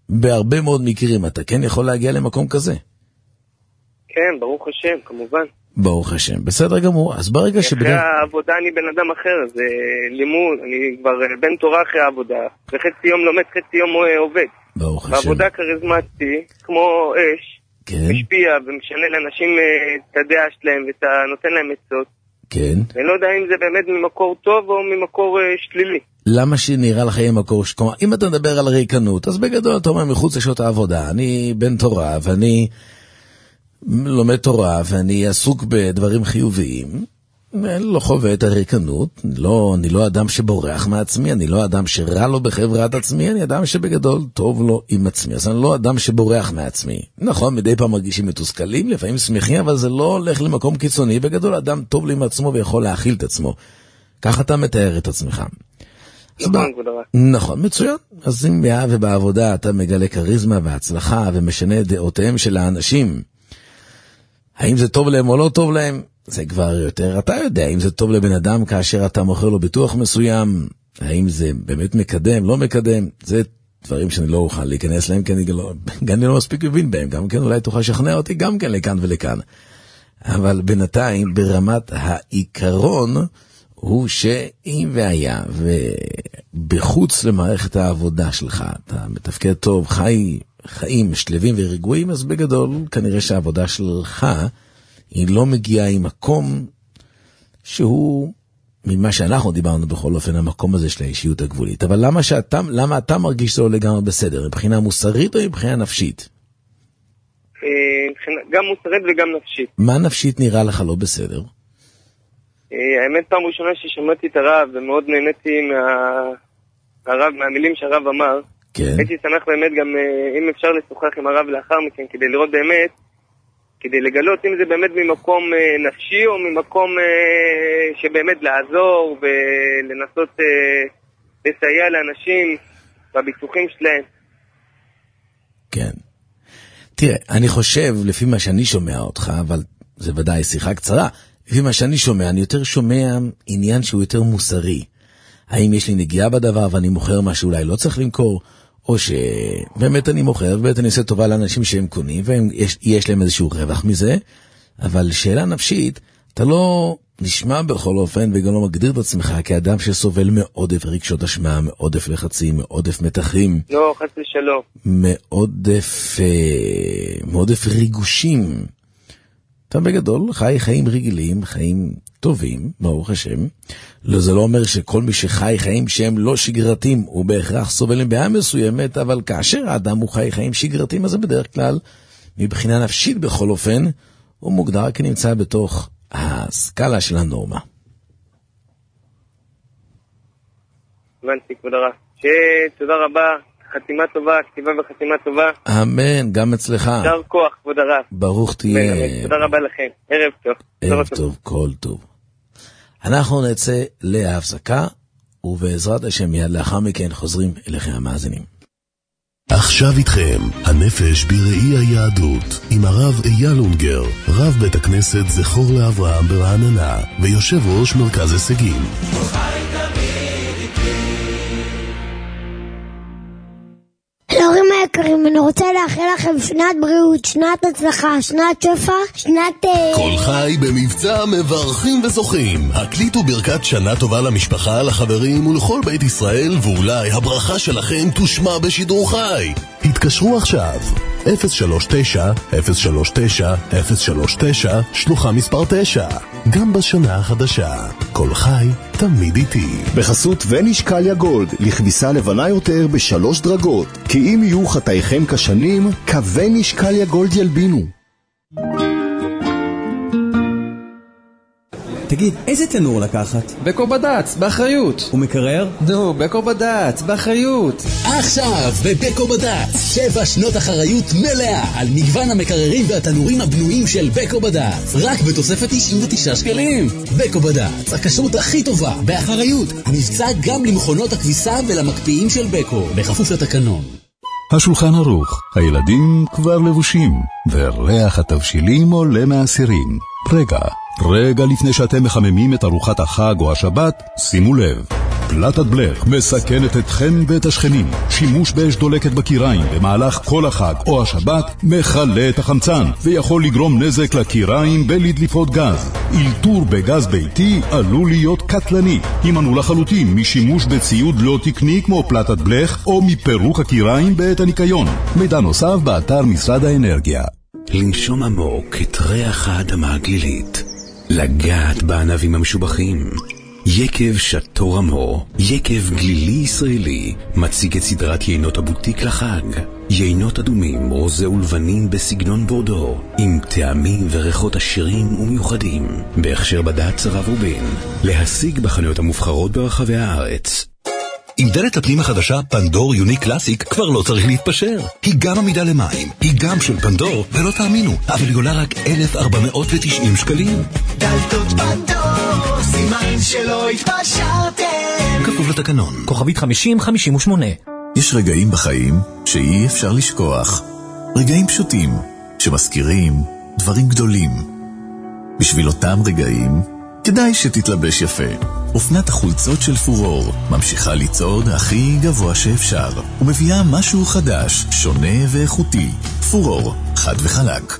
בהרבה מאוד מקרים אתה כן יכול להגיע למקום כזה. כן, ברוך השם, כמובן. ברוך השם, בסדר גמור. אז ברגע שבגלל... אחרי העבודה אני בן אדם אחר, זה לימוד, אני כבר בן תורה אחרי העבודה, וחצי יום לומד, חצי יום עובד. ברוך השם. בעבודה כריזמטי, כמו אש, כן. משפיע ומשנה לאנשים את הדעה שלהם, ואתה נותן להם עצות. כן. אני לא יודע אם זה באמת ממקור טוב או ממקור שלילי. למה שנראה לך יהיה מקור שכמה? אם אתה מדבר על ריקנות, אז בגדול אתה אומר מחוץ לשעות העבודה, אני בן תורה ואני לומד תורה ואני עסוק בדברים חיוביים, אני לא חווה את הריקנות, לא, אני לא אדם שבורח מעצמי, אני לא אדם שרע לו בחברת עצמי, אני אדם שבגדול טוב לו עם עצמי, אז אני לא אדם שבורח מעצמי. נכון, מדי פעם מרגישים מתוסכלים, לפעמים שמחים, אבל זה לא הולך למקום קיצוני, בגדול אדם טוב לי עם עצמו ויכול להכיל את עצמו. כך אתה מתאר את עצמך. נכון, כבוד הרב. נכון, מצוין. אז אם באה ובעבודה אתה מגלה קריזמה והצלחה ומשנה דעותיהם של האנשים, האם זה טוב להם או לא טוב להם? זה כבר יותר, אתה יודע, אם זה טוב לבן אדם כאשר אתה מוכר לו ביטוח מסוים, האם זה באמת מקדם, לא מקדם, זה דברים שאני לא אוכל להיכנס להם, כי אני לא, גם אני לא מספיק מבין בהם, גם כן אולי תוכל לשכנע אותי גם כן לכאן ולכאן. אבל בינתיים, ברמת העיקרון, הוא שאם והיה, ובחוץ למערכת העבודה שלך, אתה מתפקד טוב, חי, חיים שלבים ורגועים, אז בגדול, כנראה שהעבודה שלך, היא לא מגיעה עם מקום שהוא, ממה שאנחנו דיברנו בכל אופן, המקום הזה של האישיות הגבולית. אבל למה שאתה, למה אתה מרגיש שזה לא לגמרי בסדר? מבחינה מוסרית או מבחינה נפשית? גם מוסרית וגם נפשית. מה נפשית נראה לך לא בסדר? האמת, פעם ראשונה ששמעתי את הרב, ומאוד נהניתי מהרב, מהמילים שהרב אמר. כן. הייתי שמח באמת גם, אם אפשר לשוחח עם הרב לאחר מכן, כדי לראות באמת, כדי לגלות אם זה באמת ממקום נפשי או ממקום שבאמת לעזור ולנסות לסייע לאנשים בביטוחים שלהם. כן. תראה, אני חושב, לפי מה שאני שומע אותך, אבל זה ודאי שיחה קצרה, לפי מה שאני שומע, אני יותר שומע עניין שהוא יותר מוסרי. האם יש לי נגיעה בדבר ואני מוכר מה שאולי לא צריך למכור, או שבאמת אני מוכר, ובאמת אני עושה טובה לאנשים שהם קונים, ויש להם איזשהו רווח מזה, אבל שאלה נפשית, אתה לא נשמע בכל אופן, וגם לא מגדיר את עצמך כאדם שסובל מעודף רגשות אשמה, מעודף לחצים, מעודף מתחים. לא, חס ושלום. מעודף, מעודף ריגושים. אתה בגדול חי חיים רגילים, חיים טובים, ברוך השם. לא, זה לא אומר שכל מי שחי חיים שהם לא שגרתיים, הוא בהכרח סובל עם בעיה מסוימת, אבל כאשר האדם הוא חי חיים שגרתיים, אז זה בדרך כלל, מבחינה נפשית בכל אופן, הוא מוגדר כנמצא בתוך הסקאלה של הנורמה. הבנתי, כבוד הרב. תודה רבה. חתימה טובה, כתיבה וחתימה טובה. אמן, גם אצלך. שר כוח, כבוד הרב. ברוך תהיה. תודה רבה לכם. ערב טוב. ערב טוב, כל טוב. אנחנו נצא להפסקה, ובעזרת השם מיד לאחר מכן חוזרים אליכם המאזינים. עכשיו איתכם, הנפש בראי היהדות, עם הרב אייל אונגר, רב בית הכנסת זכור לאברהם ברעננה, ויושב ראש מרכז הישגים. להורים היקרים, אני רוצה לאחל לכם שנת בריאות, שנת הצלחה, שנת שפע, שנת... כל חי במבצע מברכים וזוכים. הקליטו ברכת שנה טובה למשפחה, לחברים ולכל בית ישראל, ואולי הברכה שלכם תושמע בשידור חי. התקשרו עכשיו, אפס שלוש תשע אפס שלוש תשע אפס שלוש תשע, שלוחה מספר תשע. גם בשנה החדשה, כל חי תמיד איתי. בחסות וניש קליה גולד, לכביסה לבנה יותר בשלוש דרגות. כי אם יהיו חטאיכם כשנים, כווניש קליה גולד ילבינו. תגיד, איזה תנור לקחת? בקו בד"ץ, באחריות. ומקרר? נו, בקו בד"ץ, באחריות. עכשיו, בבקו בד"ץ, שבע שנות אחריות מלאה על מגוון המקררים והתנורים הבנויים של בקו בד"ץ. רק בתוספת תשעים ותשעה שקלים. בקו בד"ץ, הכשרות הכי טובה, באחריות. מבצע גם למכונות הכביסה ולמקפיאים של בקו, בכפוף לתקנון. השולחן ערוך, הילדים כבר לבושים, וריח התבשילים עולה מהסירים. רגע, רגע לפני שאתם מחממים את ארוחת החג או השבת, שימו לב. פלטת בלך מסכנת אתכם ואת השכנים. שימוש באש דולקת בקיריים במהלך כל החג או השבת מחלה את החמצן ויכול לגרום נזק לקיריים בלדליפות גז. אילתור בגז ביתי עלול להיות קטלני. הימנעו לחלוטין משימוש בציוד לא תקני כמו פלטת בלך או מפירוק הקיריים בעת הניקיון. מידע נוסף באתר משרד האנרגיה. לנשום עמוק את ריח האדמה הגלילית, לגעת בענבים המשובחים. יקב שטור עמו, יקב גלילי ישראלי, מציג את סדרת יינות הבוטיק לחג. יינות אדומים, רוזה ולבנים בסגנון בורדו, עם טעמים וריחות עשירים ומיוחדים, בהכשר בד"ץ הרב רובין. להשיג בחנויות המובחרות ברחבי הארץ. עם דלת הפנים החדשה פנדור יוניק קלאסיק כבר לא צריך להתפשר. היא גם עמידה למים, היא גם של פנדור, ולא תאמינו, אבל היא עולה רק אלף ארבע מאות ותשעים שקלים. דלתות פנדור, סימן שלא התפשרתם. כפוף לתקנון. כוכבית חמישים חמישים ושמונה. יש רגעים בחיים שאי אפשר לשכוח. רגעים פשוטים שמזכירים דברים גדולים. בשביל אותם רגעים כדאי שתתלבש יפה. אופנת החולצות של פורור ממשיכה לצעוד הכי גבוה שאפשר ומביאה משהו חדש, שונה ואיכותי. פורור, חד וחלק.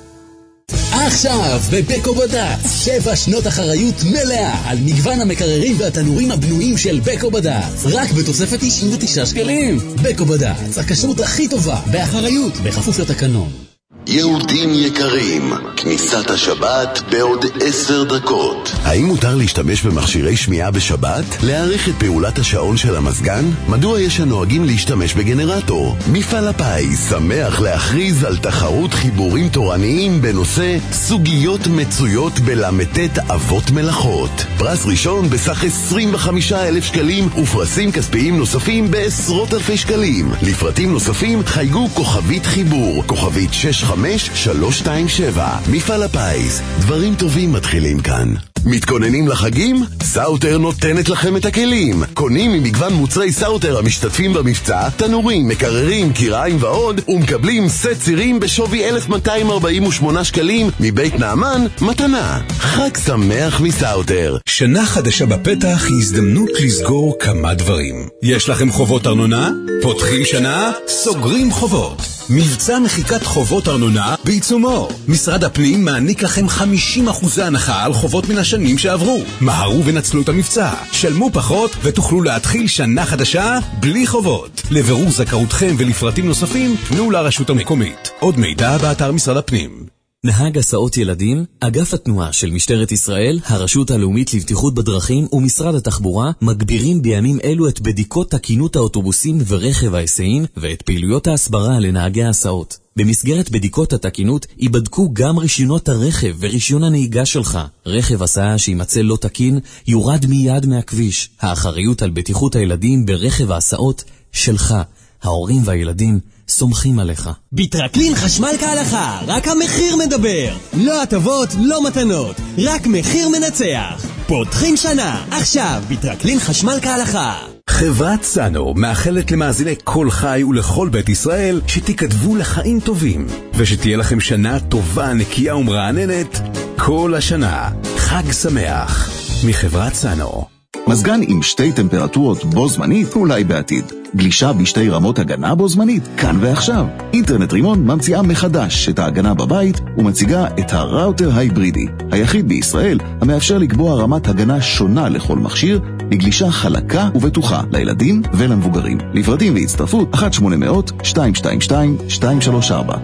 עכשיו בבקו בד"ץ שבע שנות אחריות מלאה על מגוון המקררים והתנורים הבנויים של בקו בד"ץ, רק בתוספת תשעים ותשעה שקלים. בקו בד"ץ, הכשרות הכי טובה באחריות בכפוף לתקנון. יהודים יקרים, כניסת השבת בעוד עשר דקות. האם מותר להשתמש במכשירי שמיעה בשבת? להאריך את פעולת השעון של המזגן? מדוע יש הנוהגים להשתמש בגנרטור? מפעל הפיס שמח להכריז על תחרות חיבורים תורניים בנושא סוגיות מצויות בלמתת אבות מלאכות. פרס ראשון בסך עשרים וחמישה אלף שקלים ופרסים כספיים נוספים בעשרות אלפי שקלים. לפרטים נוספים חייגו כוכבית חיבור, כוכבית שש חמש שלוש שתיים שבע. מפעל הפיס, דברים טובים מתחילים כאן. מתכוננים לחגים? סאוטר נותנת לכם את הכלים. קונים ממגוון מוצרי סאוטר המשתתפים במבצע, תנורים, מקררים, קיריים ועוד, ומקבלים סט צירים בשווי אלף מאתיים ארבעים ושמונה שקלים מבית נעמן, מתנה. חג שמח מסאוטר. שנה חדשה בפתח היא הזדמנות לסגור כמה דברים. יש לכם חובות ארנונה? פותחים שנה? סוגרים חובות. מבצע מחיקת חובות ארנונה בעיצומו. משרד הפנים מעניק לכם חמישים אחוז הנחה על חובות מן השנים שעברו. מהרו ונצלו את המבצע. שלמו פחות ותוכלו להתחיל שנה חדשה בלי חובות. לבירור זכאותכם ולפרטים נוספים, פנו לרשות המקומית. עוד מידע באתר משרד הפנים. נהג הסעות ילדים, אגף התנועה של משטרת ישראל, הרשות הלאומית לבטיחות בדרכים ומשרד התחבורה מגבירים בימים אלו את בדיקות תקינות האוטובוסים ורכב ההיסעים ואת פעילויות ההסברה לנהגי ההסעות. במסגרת בדיקות התקינות ייבדקו גם רישיונות הרכב ורישיון הנהיגה שלך. רכב הסעה שימצא לא תקין יורד מיד מהכביש. האחריות על בטיחות הילדים ברכב ההסעות שלך. ההורים והילדים סומכים עליך. ביטרקלין חשמל כהלכה, רק המחיר מדבר. לא הטבות, לא מתנות, רק מחיר מנצח. פותחים שנה, עכשיו ביטרקלין חשמל כהלכה. חברת סאנו מאחלת למאזיני כל חי ולכל בית ישראל שתכתבו לחיים טובים ושתהיה לכם שנה טובה, נקייה ומרעננת כל השנה. חג שמח מחברת סאנו. מזגן עם שתי טמפרטורות בו זמנית אולי בעתיד. גלישה בשתי רמות הגנה בו זמנית, כאן ועכשיו. אינטרנט רימון ממציאה מחדש את ההגנה בבית ומציגה את הראוטר ההיברידי, היחיד בישראל המאפשר לקבוע רמת הגנה שונה לכל מכשיר, בגלישה חלקה ובטוחה לילדים ולמבוגרים. לפרטים והצטרפות אחת שמונה אפס אפס שתיים שתיים שתיים שתיים שלוש ארבע.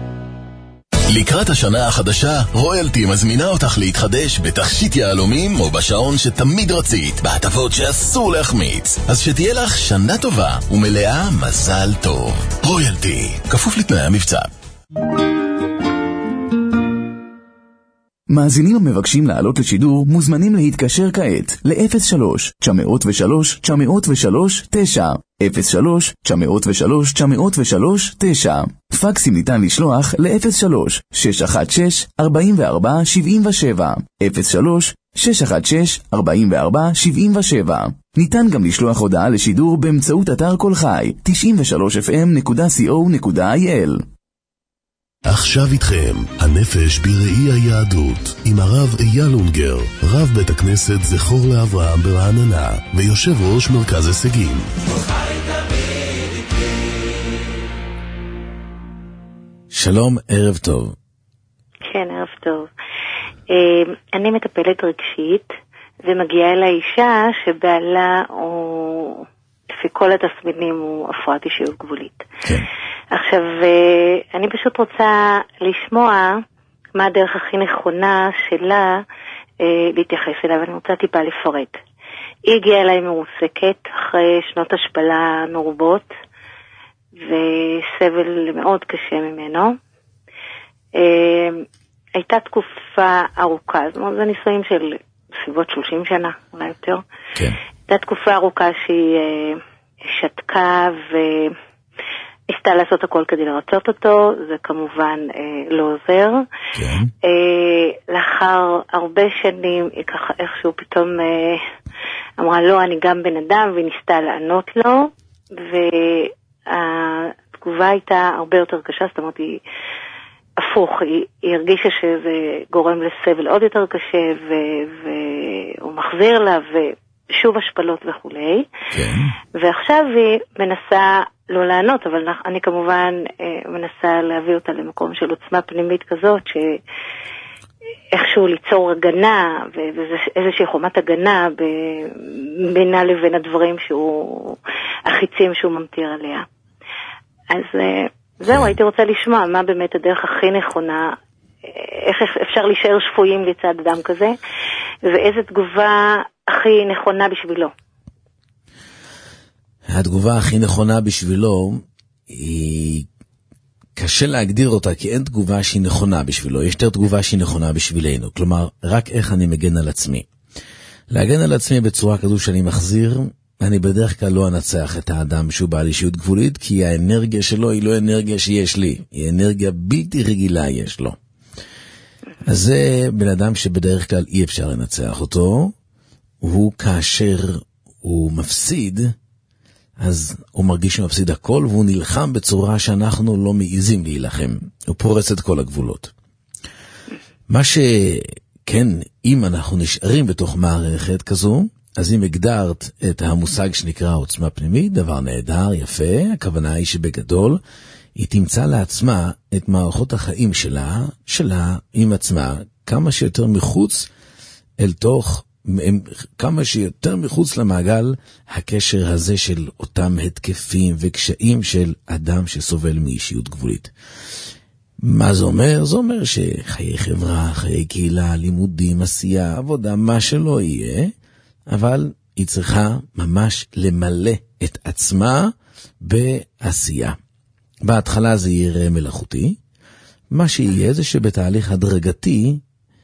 לקראת השנה החדשה, רויאלטי מזמינה אותך להתחדש בתכשיט יהלומים או בשעון שתמיד רצית, בהטבות שאסור להחמיץ. אז שתהיה לך שנה טובה ומלאה מזל טוב. רויאלטי, כפוף לתנאי המבצע. מאזינים המבקשים לעלות לשידור מוזמנים להתקשר כעת ל-אפס שלוש תשע אפס שלוש תשע אפס שלוש תשע אפס שלוש תשע אפס שלוש תשע אפס שלוש תשע. פקסים ניתן לשלוח ל-אפס שלוש שש אחת שש ארבע ארבע שבע שבע אפס שלוש שש אחת שש ארבע ארבע שבע שבע. ניתן גם לשלוח הודעה לשידור באמצעות אתר כל חי תשעים ושלוש אף אם נקודה סי או נקודה איי אל. עכשיו איתכם, הנפש בראי היהדות, עם הרב אייל אונגר, רב בית הכנסת זכור לאברהם ברעננה, ויושב ראש מרכז הישגים. שלום, ערב טוב. כן, ערב טוב. אני מטפלת רגשית, ומגיעה אל האישה שבעלה הוא, לפי כל התסמינים, הוא הפרעת אישיות גבולית. כן. עכשיו, אני פשוט רוצה לשמוע מה הדרך הכי נכונה שלה להתייחס אליו, ואני רוצה טיפה לפרט. היא הגיעה אליי מרוסקת אחרי שנות השפלה מרובות, וסבל מאוד קשה ממנו. הייתה תקופה ארוכה, זאת אומרת, זה ניסויים של סביבות שלושים שנה, אולי יותר. כן. הייתה תקופה ארוכה שהיא שתקה ו... ניסתה לעשות הכל כדי לרצות אותו, זה כמובן אה, לא עוזר. כן. אה, לאחר הרבה שנים, היא ככה איכשהו פתאום אה, אמרה, לא, אני גם בן אדם, והיא ניסתה לענות לו, והתגובה הייתה הרבה יותר קשה, זאת אומרת, היא הפוך, היא, היא הרגישה שזה גורם לסבל עוד יותר קשה, והוא מחזיר לה, ושוב השפלות וכולי. כן. ועכשיו היא מנסה לא לענות, אבל אני כמובן מנסה להביא אותה למקום של עוצמה פנימית כזאת, שאיכשהו ליצור הגנה, ואיזושהי חומת הגנה בינה לבין הדברים שהוא, החיצים שהוא ממתיר עליה. אז זהו, הייתי רוצה לשמוע מה באמת הדרך הכי נכונה, איך אפשר להישאר שפויים לצד אדם כזה, ואיזו תגובה הכי נכונה בשבילו. התגובה הכי נכונה בשבילו היא קשה להגדיר אותה, כי אין תגובה שהיא נכונה בשבילו, יש יותר תגובה שהיא נכונה בשבילנו, כלומר, רק איך אני מגן על עצמי. להגן על עצמי בצורה כזו שאני מחזיר, אני בדרך כלל לא אנצח את האדם שהוא בעל אישיות גבולית, כי האנרגיה שלו היא לא אנרגיה שיש לי, היא אנרגיה בלתי רגילה יש לו. אז זה בן אדם שבדרך כלל אי אפשר לנצח אותו, הוא כאשר הוא מפסיד, אז הוא מרגיש שהוא מפסיד הכל, והוא נלחם בצורה שאנחנו לא מעיזים להילחם. הוא פורץ את כל הגבולות. מה שכן, אם אנחנו נשארים בתוך מערכת כזו, אז אם הגדרת את המושג שנקרא עוצמה פנימית, דבר נהדר, יפה, הכוונה היא שבגדול, היא תמצא לעצמה את מערכות החיים שלה, שלה עם עצמה, כמה שיותר מחוץ אל תוך, כמה שיותר מחוץ למעגל הקשר הזה של אותם התקפים וקשיים של אדם שסובל מאישיות גבולית. מה זה אומר? זה אומר שחיי חברה, חיי קהילה, לימודים, עשייה, עבודה, מה שלא יהיה, אבל היא צריכה ממש למלא את עצמה בעשייה. בהתחלה זה יראה מלאכותי, מה שיהיה זה שבתהליך הדרגתי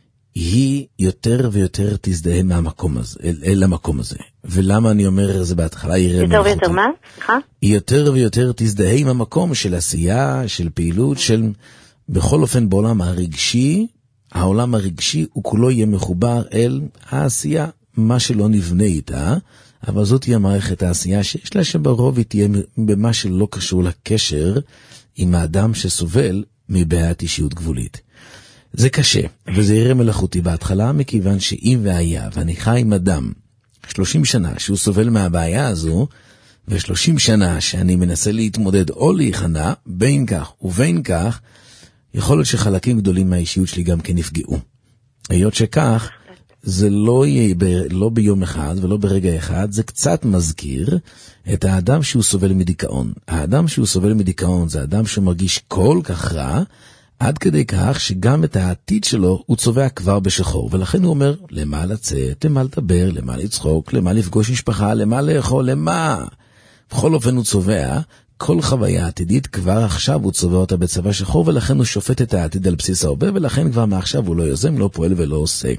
היא יותר ויותר תזדהה מהמקום הזה, אל, אל המקום הזה. ולמה אני אומר זה בהתחלה יראה מלאכותי? יותר ויותר מה? סליחה? היא יותר ויותר תזדהה עם המקום של עשייה, של פעילות, של בכל אופן בעולם הרגשי, העולם הרגשי הוא כולו יהיה מחובר אל העשייה, מה שלא נבנה איתה, אבל זאת היא המערכת העשייה שיש לה שברוב היא תהיה במה שלא קשור לקשר עם האדם שסובל מבעיית אישיות גבולית. זה קשה, וזה יראה מלאכותי בהתחלה, מכיוון שאם והיה, ואני חי עם אדם שלושים שנה שהוא סובל מהבעיה הזו, ו-שלושים שנה שאני מנסה להתמודד או להיכנע, בין כך ובין כך, יכול להיות שחלקים גדולים מהאישיות שלי גם כן נפגעו. היות שכך, זה לא יהיה ב, לא ביום אחד ולא ברגע אחד, זה קצת מזכיר את האדם שהוא סובל מדיכאון. האדם שהוא סובל מדיכאון זה אדם שמרגיש כל כך רע, עד כדי כך שגם את העתיד שלו הוא צובע כבר בשחור, ולכן הוא אומר, למה לצאת, למה לדבר, למה לצחוק, למה לפגוש משפחה, למה לאכול, למה? בכל אופן הוא צובע, כל חוויה עתידית כבר עכשיו הוא צובע אותה בצבע שחור, ולכן הוא שופט את העתיד על בסיס ההווה, ולכן כבר מעכשיו הוא לא יוזם, לא פועל ולא עושה.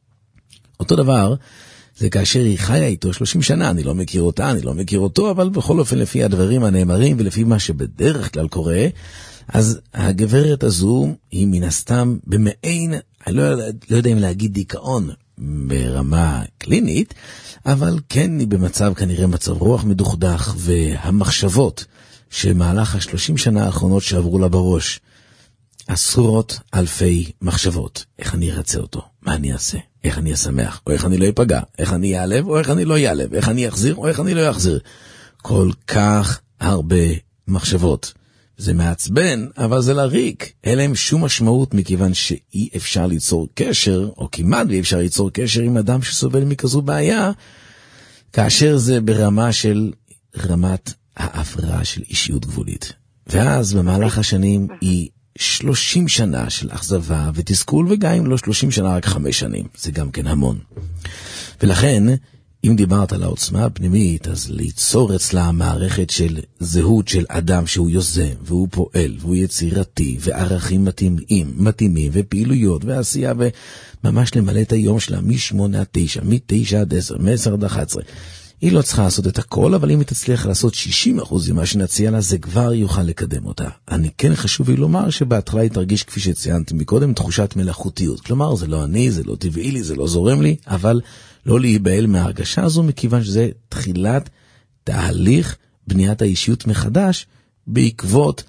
אותו דבר, זה כאשר היא חיה איתו שלושים שנה, אני לא מכיר אותה, אני לא מכיר אותו, אבל בכל אופן לפי הדברים הנאמרים ולפי מה שבדרך כלל קורה, אז הגברת הזו היא מן הסתם במעין, אני לא, לא יודע אם להגיד דיכאון ברמה קלינית, אבל כן היא במצב כנראה מצב רוח מדוכדך, והמחשבות שמהלך השלושים שנה האחרונות שעברו לה בראש, עשרות אלפי מחשבות. איך אני ארצה אותו? מה אני אעשה? איך אני אשמח? או איך אני לא אפגע? איך אני יעלב? או איך אני לא יעלב? איך אני אחזיר? או איך אני לא אחזיר? כל כך הרבה מחשבות. זה מעצבן, אבל זה לריק. אין להם שום משמעות מכיוון שאי אפשר ליצור קשר, או כמעט אי אפשר ליצור קשר עם אדם שסובל מכזו בעיה, כאשר זה ברמה של רמת ההפרעה של אישיות גבולית. ואז במהלך השנים היא שלושים שנה של אכזבה ותסכול, וגם אם לא שלושים שנה, רק חמש שנים. זה גם כן המון. ולכן, אם דיברת על העוצמה הפנימית, אז ליצור אצלה מערכת של זהות של אדם שהוא יוזם, והוא פועל, והוא יצירתי, וערכים מתאימים, מתאימים, ופעילויות, ועשייה, וממש למלא את היום שלה מ-שמונה עד תשע, מ-תשע עד עשר, מ-עשר עד אחת עשרה. היא לא צריכה לעשות את הכל, אבל אם היא תצליח לעשות שישים אחוז ממה שנציע לה, זה כבר יוכל לקדם אותה. אני כן חשוב לי לומר שבהתחלה היא תרגיש, כפי שציינתי מקודם, תחושת מלאכותיות. כלומר, זה לא אני, זה לא טבעי לי, זה לא זורם לי, אבל לא להיבהל מההרגשה הזו, מכיוון שזה תחילת תהליך בניית האישיות מחדש, בעקבות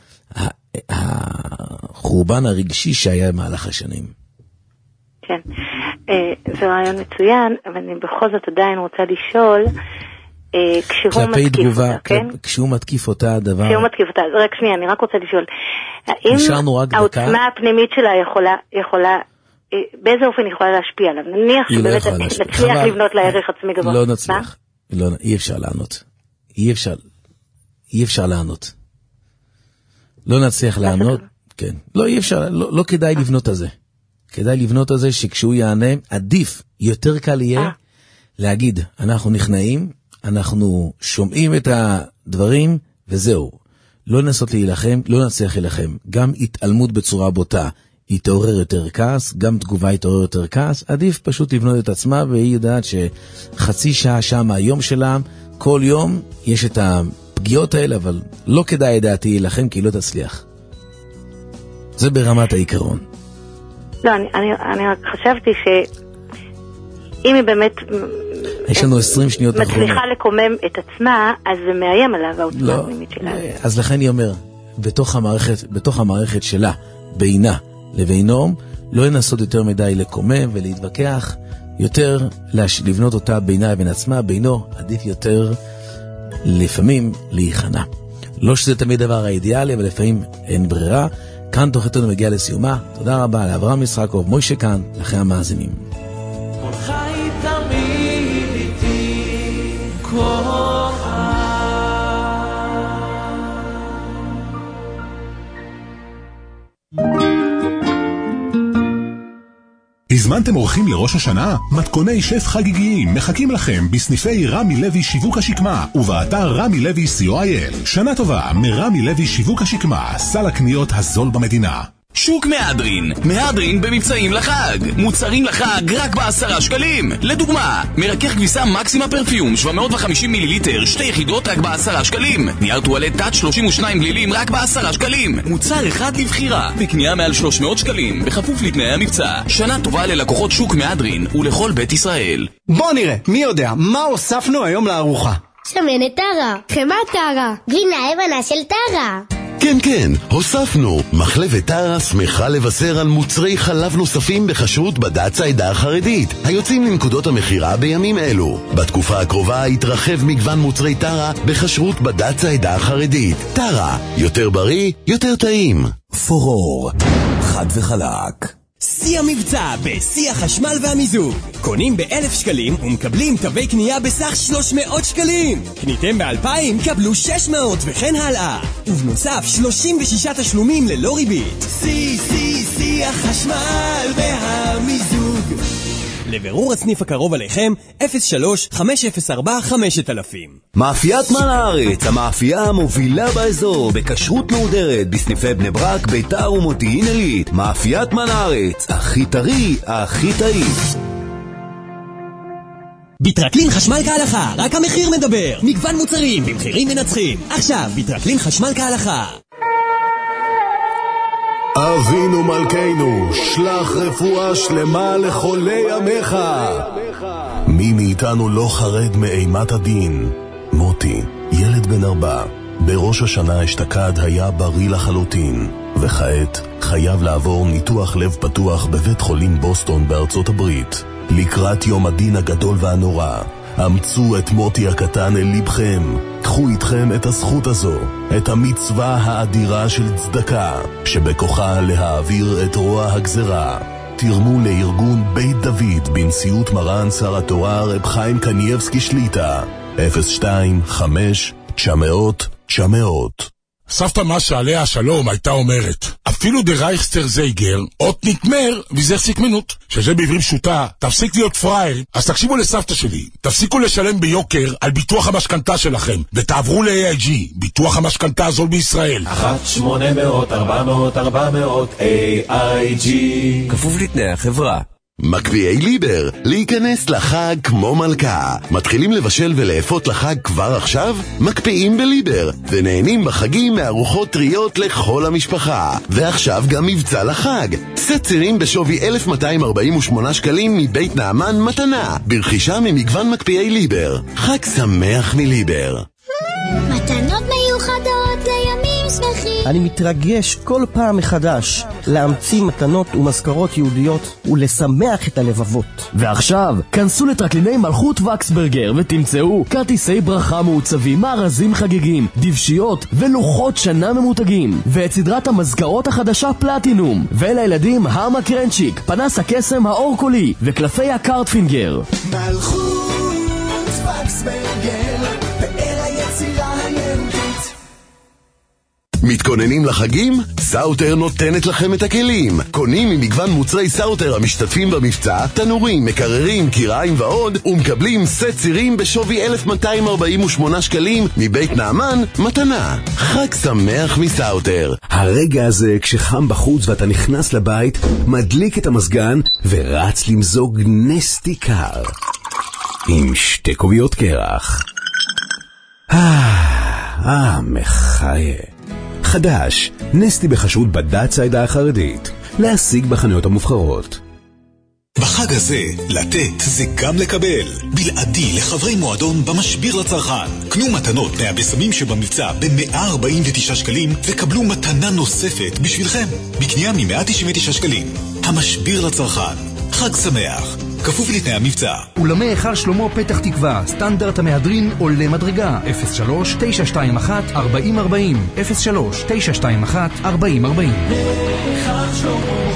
החורבן הרגשי שהיה במהלך השנים. כן, זה רעיון מצוין, אבל אני בכל זאת עדיין רוצה לשאול, כשהוא מתקיף אותה, כן? כשהוא מתקיף אותה הדבר... כשהוא מתקיף אותה, רק שנייה, אני רק רוצה לשאול, האם העוצמה הפנימית שלה יכולה, יכולה, באיזה אופן יכולה להשפיע עליו? נניח שבאמת נצליח לבנות לה ערך עצמי גבוה. לא נצליח, אי אפשר לענות. אי אפשר, אי אפשר לענות. לא נצליח לענות, כן. לא, אי אפשר, לא כדאי לבנות על זה. כדאי לבנות על זה שכשהוא יענה, עדיף, יותר קל יהיה להגיד, אנחנו נכנעים, אנחנו שומעים את הדברים, וזהו. לא לנסות להילחם, לא נצליח להילחם. גם התעלמות בצורה בוטה, היא תעורר יותר כעס, גם תגובה היא תעורר יותר כעס, עדיף פשוט לבנות את עצמה, והיא יודעת שחצי שעה שעה מהיום שלה, כל יום יש את הפגיעות האלה, אבל לא כדאי לדעתי להילחם, כי לא תצליח. זה ברמת העיקרון. לא, אני, אני, אני רק חשבתי שאם היא באמת יש לנו עשרים שניות מצליחה לקומם את עצמה, אז זה מאיים עליו העוצמה הפנימית שלה. אז לכן אני אומר, בתוך המערכת, בתוך המערכת שלה, בינה לבינו, לא לנסות יותר מדי לקומם ולהתווכח, יותר לבנות אותה בינה לבין עצמה, בינו עדיף יותר לפעמים להיכנע. לא שזה תמיד דבר האידיאלי, אבל לפעמים אין ברירה. כאן תוכניתנו מגיעה לסיומה. תודה רבה לאברהם יצחקוב, מוישה כאן, לכם המאזינים. כל חי תמיד איתי, כל הזמנתם אורחים לראש השנה? מתכוני שף חגיגיים מחכים לכם בסניפי רמי לוי שיווק השקמה ובאתר רמי לוי סי או איי אל. שנה טובה מרמי לוי שיווק השקמה, סל הקניות הזול במדינה. שוק מהדרין, מהדרין במבצעים לחג, מוצרים לחג רק בעשרה שקלים. לדוגמה, מרכך כביסה מקסימה פרפיום שבע מאות וחמישים מיליליטר, שתי יחידות רק בעשרה שקלים. נייר טואלט טאץ' שלושים ושניים גלילים רק בעשרה שקלים. מוצר אחד לבחירה, בקנייה מעל שלוש מאות שקלים, בכפוף לתנאי המבצע. שנה טובה ללקוחות שוק מהדרין ולכל בית ישראל. בוא נראה, מי יודע, מה הוספנו היום לארוחה? שמנת טרה, חמת טרה, גבינה לבנה של טרה. כן, כן, הוספנו. מחלבת טרה שמחה לבשר על מוצרי חלב נוספים בכשרות בד"ץ העדה החרדית, היוצאים לנקודות המחירה בימים אלו. בתקופה הקרובה יתרחב מגוון מוצרי טרה בכשרות בד"ץ העדה החרדית. טרה, יותר בריא, יותר טעים. פורור, חד וחלק. שיא המבצע בשיא החשמל והמיזוג. קונים באלף שקלים ומקבלים תווי קנייה בסך שלוש מאות שקלים. קניתם באלפיים, קבלו שש מאות וכן הלאה. ובנוסף שלושים ושישה תשלומים ללא ריבית. שיא, שיא, שיא החשמל והמיזוג. לבירור הסניף הקרוב עליכם, אפס שלוש חמש אפס ארבע חמש אלפים. מאפיית מן הארץ, המאפייה המובילה באזור, בכשרות מהודרת, בסניפי בני ברק, ביתר ומודיעין עילית. מאפיית מן הארץ, הכי טרי, הכי טעים. ביטרקלין חשמל כהלכה, רק המחיר מדבר. מגוון מוצרים במחירים מנצחים. עכשיו, ביטרקלין חשמל כהלכה. אבינו מלכנו, שלח רפואה שלמה לחולי עמך. מי מאיתנו לא חרד מאימת הדין? מוטי, ילד בן ארבע, בראש השנה אשתקד היה בריא לחלוטין, וכעת חייב לעבור ניתוח לב פתוח בבית חולים בוסטון בארצות הברית. לקראת יום הדין הגדול והנורא, אמצו את מוטי הקטן אל לבכם. קחו איתכם את הזכות הזו, את המצווה האדירה של צדקה, שבכוחה להעביר את רוע הגזרה. תרמו לארגון בית דוד בנשיאות מרן שר התורה רב חיים קנייבסקי שליטה. אפס שתיים חמש תשע מאות תשע מאות. סבתא מסה עליה השלום הייתה אומרת, אפילו דה רייכסטר זייגר, אות נתמר וזה הפסיק מנות, שזה בעברית פשוטה, תפסיק להיות פרייר. אז תקשיבו לסבתא שלי, תפסיקו לשלם ביוקר על ביטוח המשכנתה שלכם, ותעברו ל-איי איי ג'י, ביטוח המשכנתה הזול בישראל. אחת שמונה מאות ארבע מאות ארבע מאות איי איי ג'י, כפוף לתנאי החברה. מקביעי ליבר, להיכנס לחג כמו מלכה. מתחילים לבשל ולאפות לחג כבר עכשיו? מקפיאים בליבר, ונהנים בחגים מארוחות טריות לכל המשפחה. ועכשיו גם מבצע לחג. סט צירים בשווי אלף מאתיים ארבעים ושמונה שקלים מבית נעמן מתנה, ברכישה ממגוון מקפיאי ליבר. חג שמח מליבר. מתנות מיוחדות לימים שמחים. אני מתרגש כל פעם מחדש להמציא מתנות ומזכרות יהודיות ולשמח את הלבבות. ועכשיו, כנסו לטרקליני מלכות וקסברגר ותמצאו כרטיסי ברכה מעוצבים, מארזים חגיגים, דבשיות ולוחות שנה ממותגים, ואת סדרת המזכרות החדשה פלטינום, ולילדים הרמה קרנצ'יק, פנס הקסם האורקולי וקלפי הקארטפינגר. מלכות וקסברגר, פאר היצירה היהודית. מתכוננים לחגים? סאוטר נותנת לכם את הכלים. קונים ממגוון מוצרי סאוטר המשתתפים במבצע, תנורים, מקררים, קיריים ועוד, ומקבלים סט צירים בשווי אלף מאתיים ארבעים ושמונה שקלים מבית נעמן מתנה. חג שמח מסאוטר. הרגע הזה כשחם בחוץ ואתה נכנס לבית, מדליק את המזגן ורץ למזוג נסטי קר עם שתי כוביות קרח. אה, מחיה. חדש, נסטי בחשות בד"ץ העדה החרדית, להשיג בחנויות המובחרות. בחג הזה, לתת זה גם לקבל. בלעדי לחברי מועדון במשביר לצרכן. קנו מתנות מהבשמים שבמבצע ב-מאה ארבעים ותשעה שקלים וקבלו מתנה נוספת בשבילכם בקנייה מ-מאה תשעים ותשעה שקלים. המשביר לצרכן. חג שמח. כפוף לתנאי המבצע. אולמי היכל שלמה פתח תקווה, סטנדרט המהדרין עולה מדרגה. אפס שלוש תשע שתיים אחת ארבעים ארבעים אפס שלוש תשע שתיים אחת ארבעים ארבעים. היכל שלמה.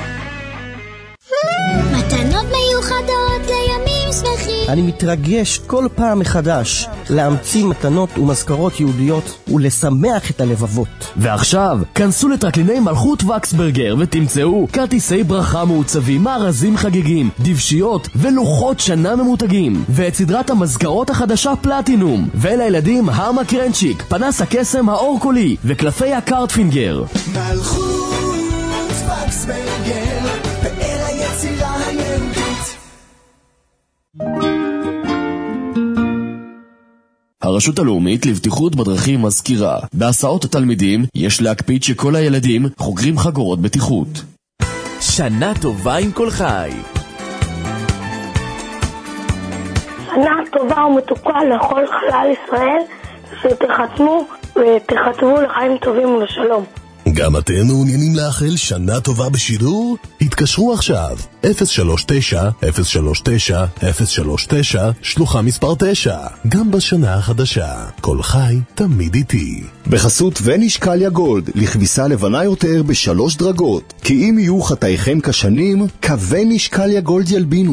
מתנות מיוחדות לימים שמחים. אני מתרגש כל פעם מחדש להמציא מתנות ומזכרות יהודיות ולשמח את הלבבות. ועכשיו, כנסו לטרקליני מלכות וקסברגר ותמצאו כרטיסי ברכה מעוצבים, מארזים חגיגים, דבשיות ולוחות שנה ממותגים, ואת סדרת המזכרות החדשה פלטינום, ולילדים הרמה קרנצ'יק, פנס הקסם האורקולי וקלפי הקארטפינגר. מלכות וקסברגר, פאר היצירה היהודית. הרשות הלאומית לבטיחות בדרכים מזכירה, בהסעות התלמידים יש להקפיד שכל הילדים חוגרים חגורות בטיחות. שנה טובה עם כל חי. שנה טובה ומתוקה לכל חלל ישראל, שתחתמו ותחתמו לחיים טובים ולשלום. גם אתם מעוניינים לאחל שנה טובה בשידור? התקשרו עכשיו אפס שלוש תשע אפס שלוש תשע אפס שלוש תשע שלוחה מספר תשע. גם בשנה החדשה כל חי תמיד איתי. בחסות ונישקליה גולד, לכביסה לבנה יותר בשלוש דרגות, כי אם יהיו חטאיכם כשנים, כוונישקליה גולד ילבינו.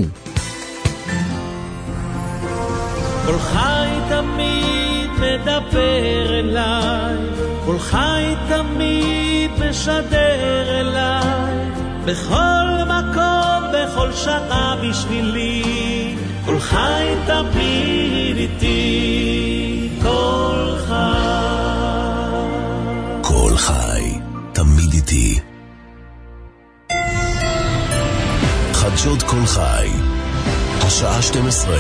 כל חי תמיד מדבר אליי, כל חי תמיד משדר אליי, בכל מקום, בכל שעה בשבילי, כל חי תמיד איתי, כל חי. כל חי תמיד איתי. חדשות כל חי, השעה שתים עשרה.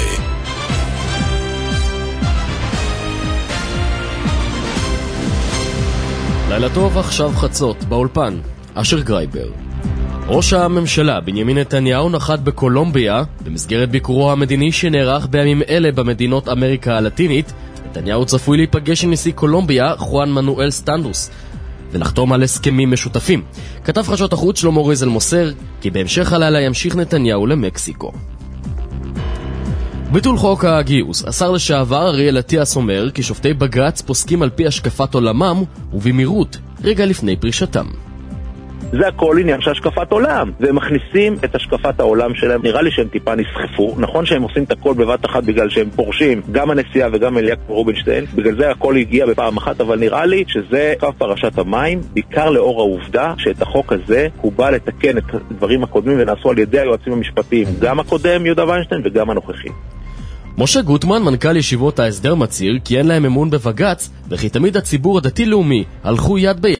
לילה טוב, עכשיו חצות, באולפן, אשר גרייבר. ראש הממשלה בנימין נתניהו נחת בקולומביה במסגרת ביקורו המדיני שנערך בימים אלה במדינות אמריקה הלטינית. נתניהו צפוי להיפגש עם נשיא קולומביה חואן מנואל סטנדוס, ולחתום על הסכמים משותפים. כתב חדשות החוץ שלמה ריזל מוסר כי בהמשך הלילה ימשיך נתניהו למקסיקו. ביטול חוק הגיוס. השר לשעבר אריאל אטיאס אומר כי שופטי בג"ץ פוסקים על פי השקפת עולמם ובמהירות רגע לפני פרישתם. זה הכל עניין של השקפת עולם, והם מכניסים את השקפת העולם שלהם. נראה לי שהם טיפה נסחפו. נכון שהם עושים את הכל בבת אחת בגלל שהם פורשים, גם הנשיאה וגם אליק רובינשטיין, בגלל זה הכל הגיע בפעם אחת, אבל נראה לי שזה קו פרשת המים, בעיקר לאור העובדה שאת החוק הזה הוא בא לתקן את הדברים הקודמים ונעשו על ידי היועצים המשפטיים, גם הקודם יהודה ויינשטיין וגם הנוכחי. משה גוטמן, מנכ"ל ישיבות ההסדר, מצהיר כי אין להם אמון בבג"ץ וכי תמיד הציבור הדתי-לאומי הלכו יד ביד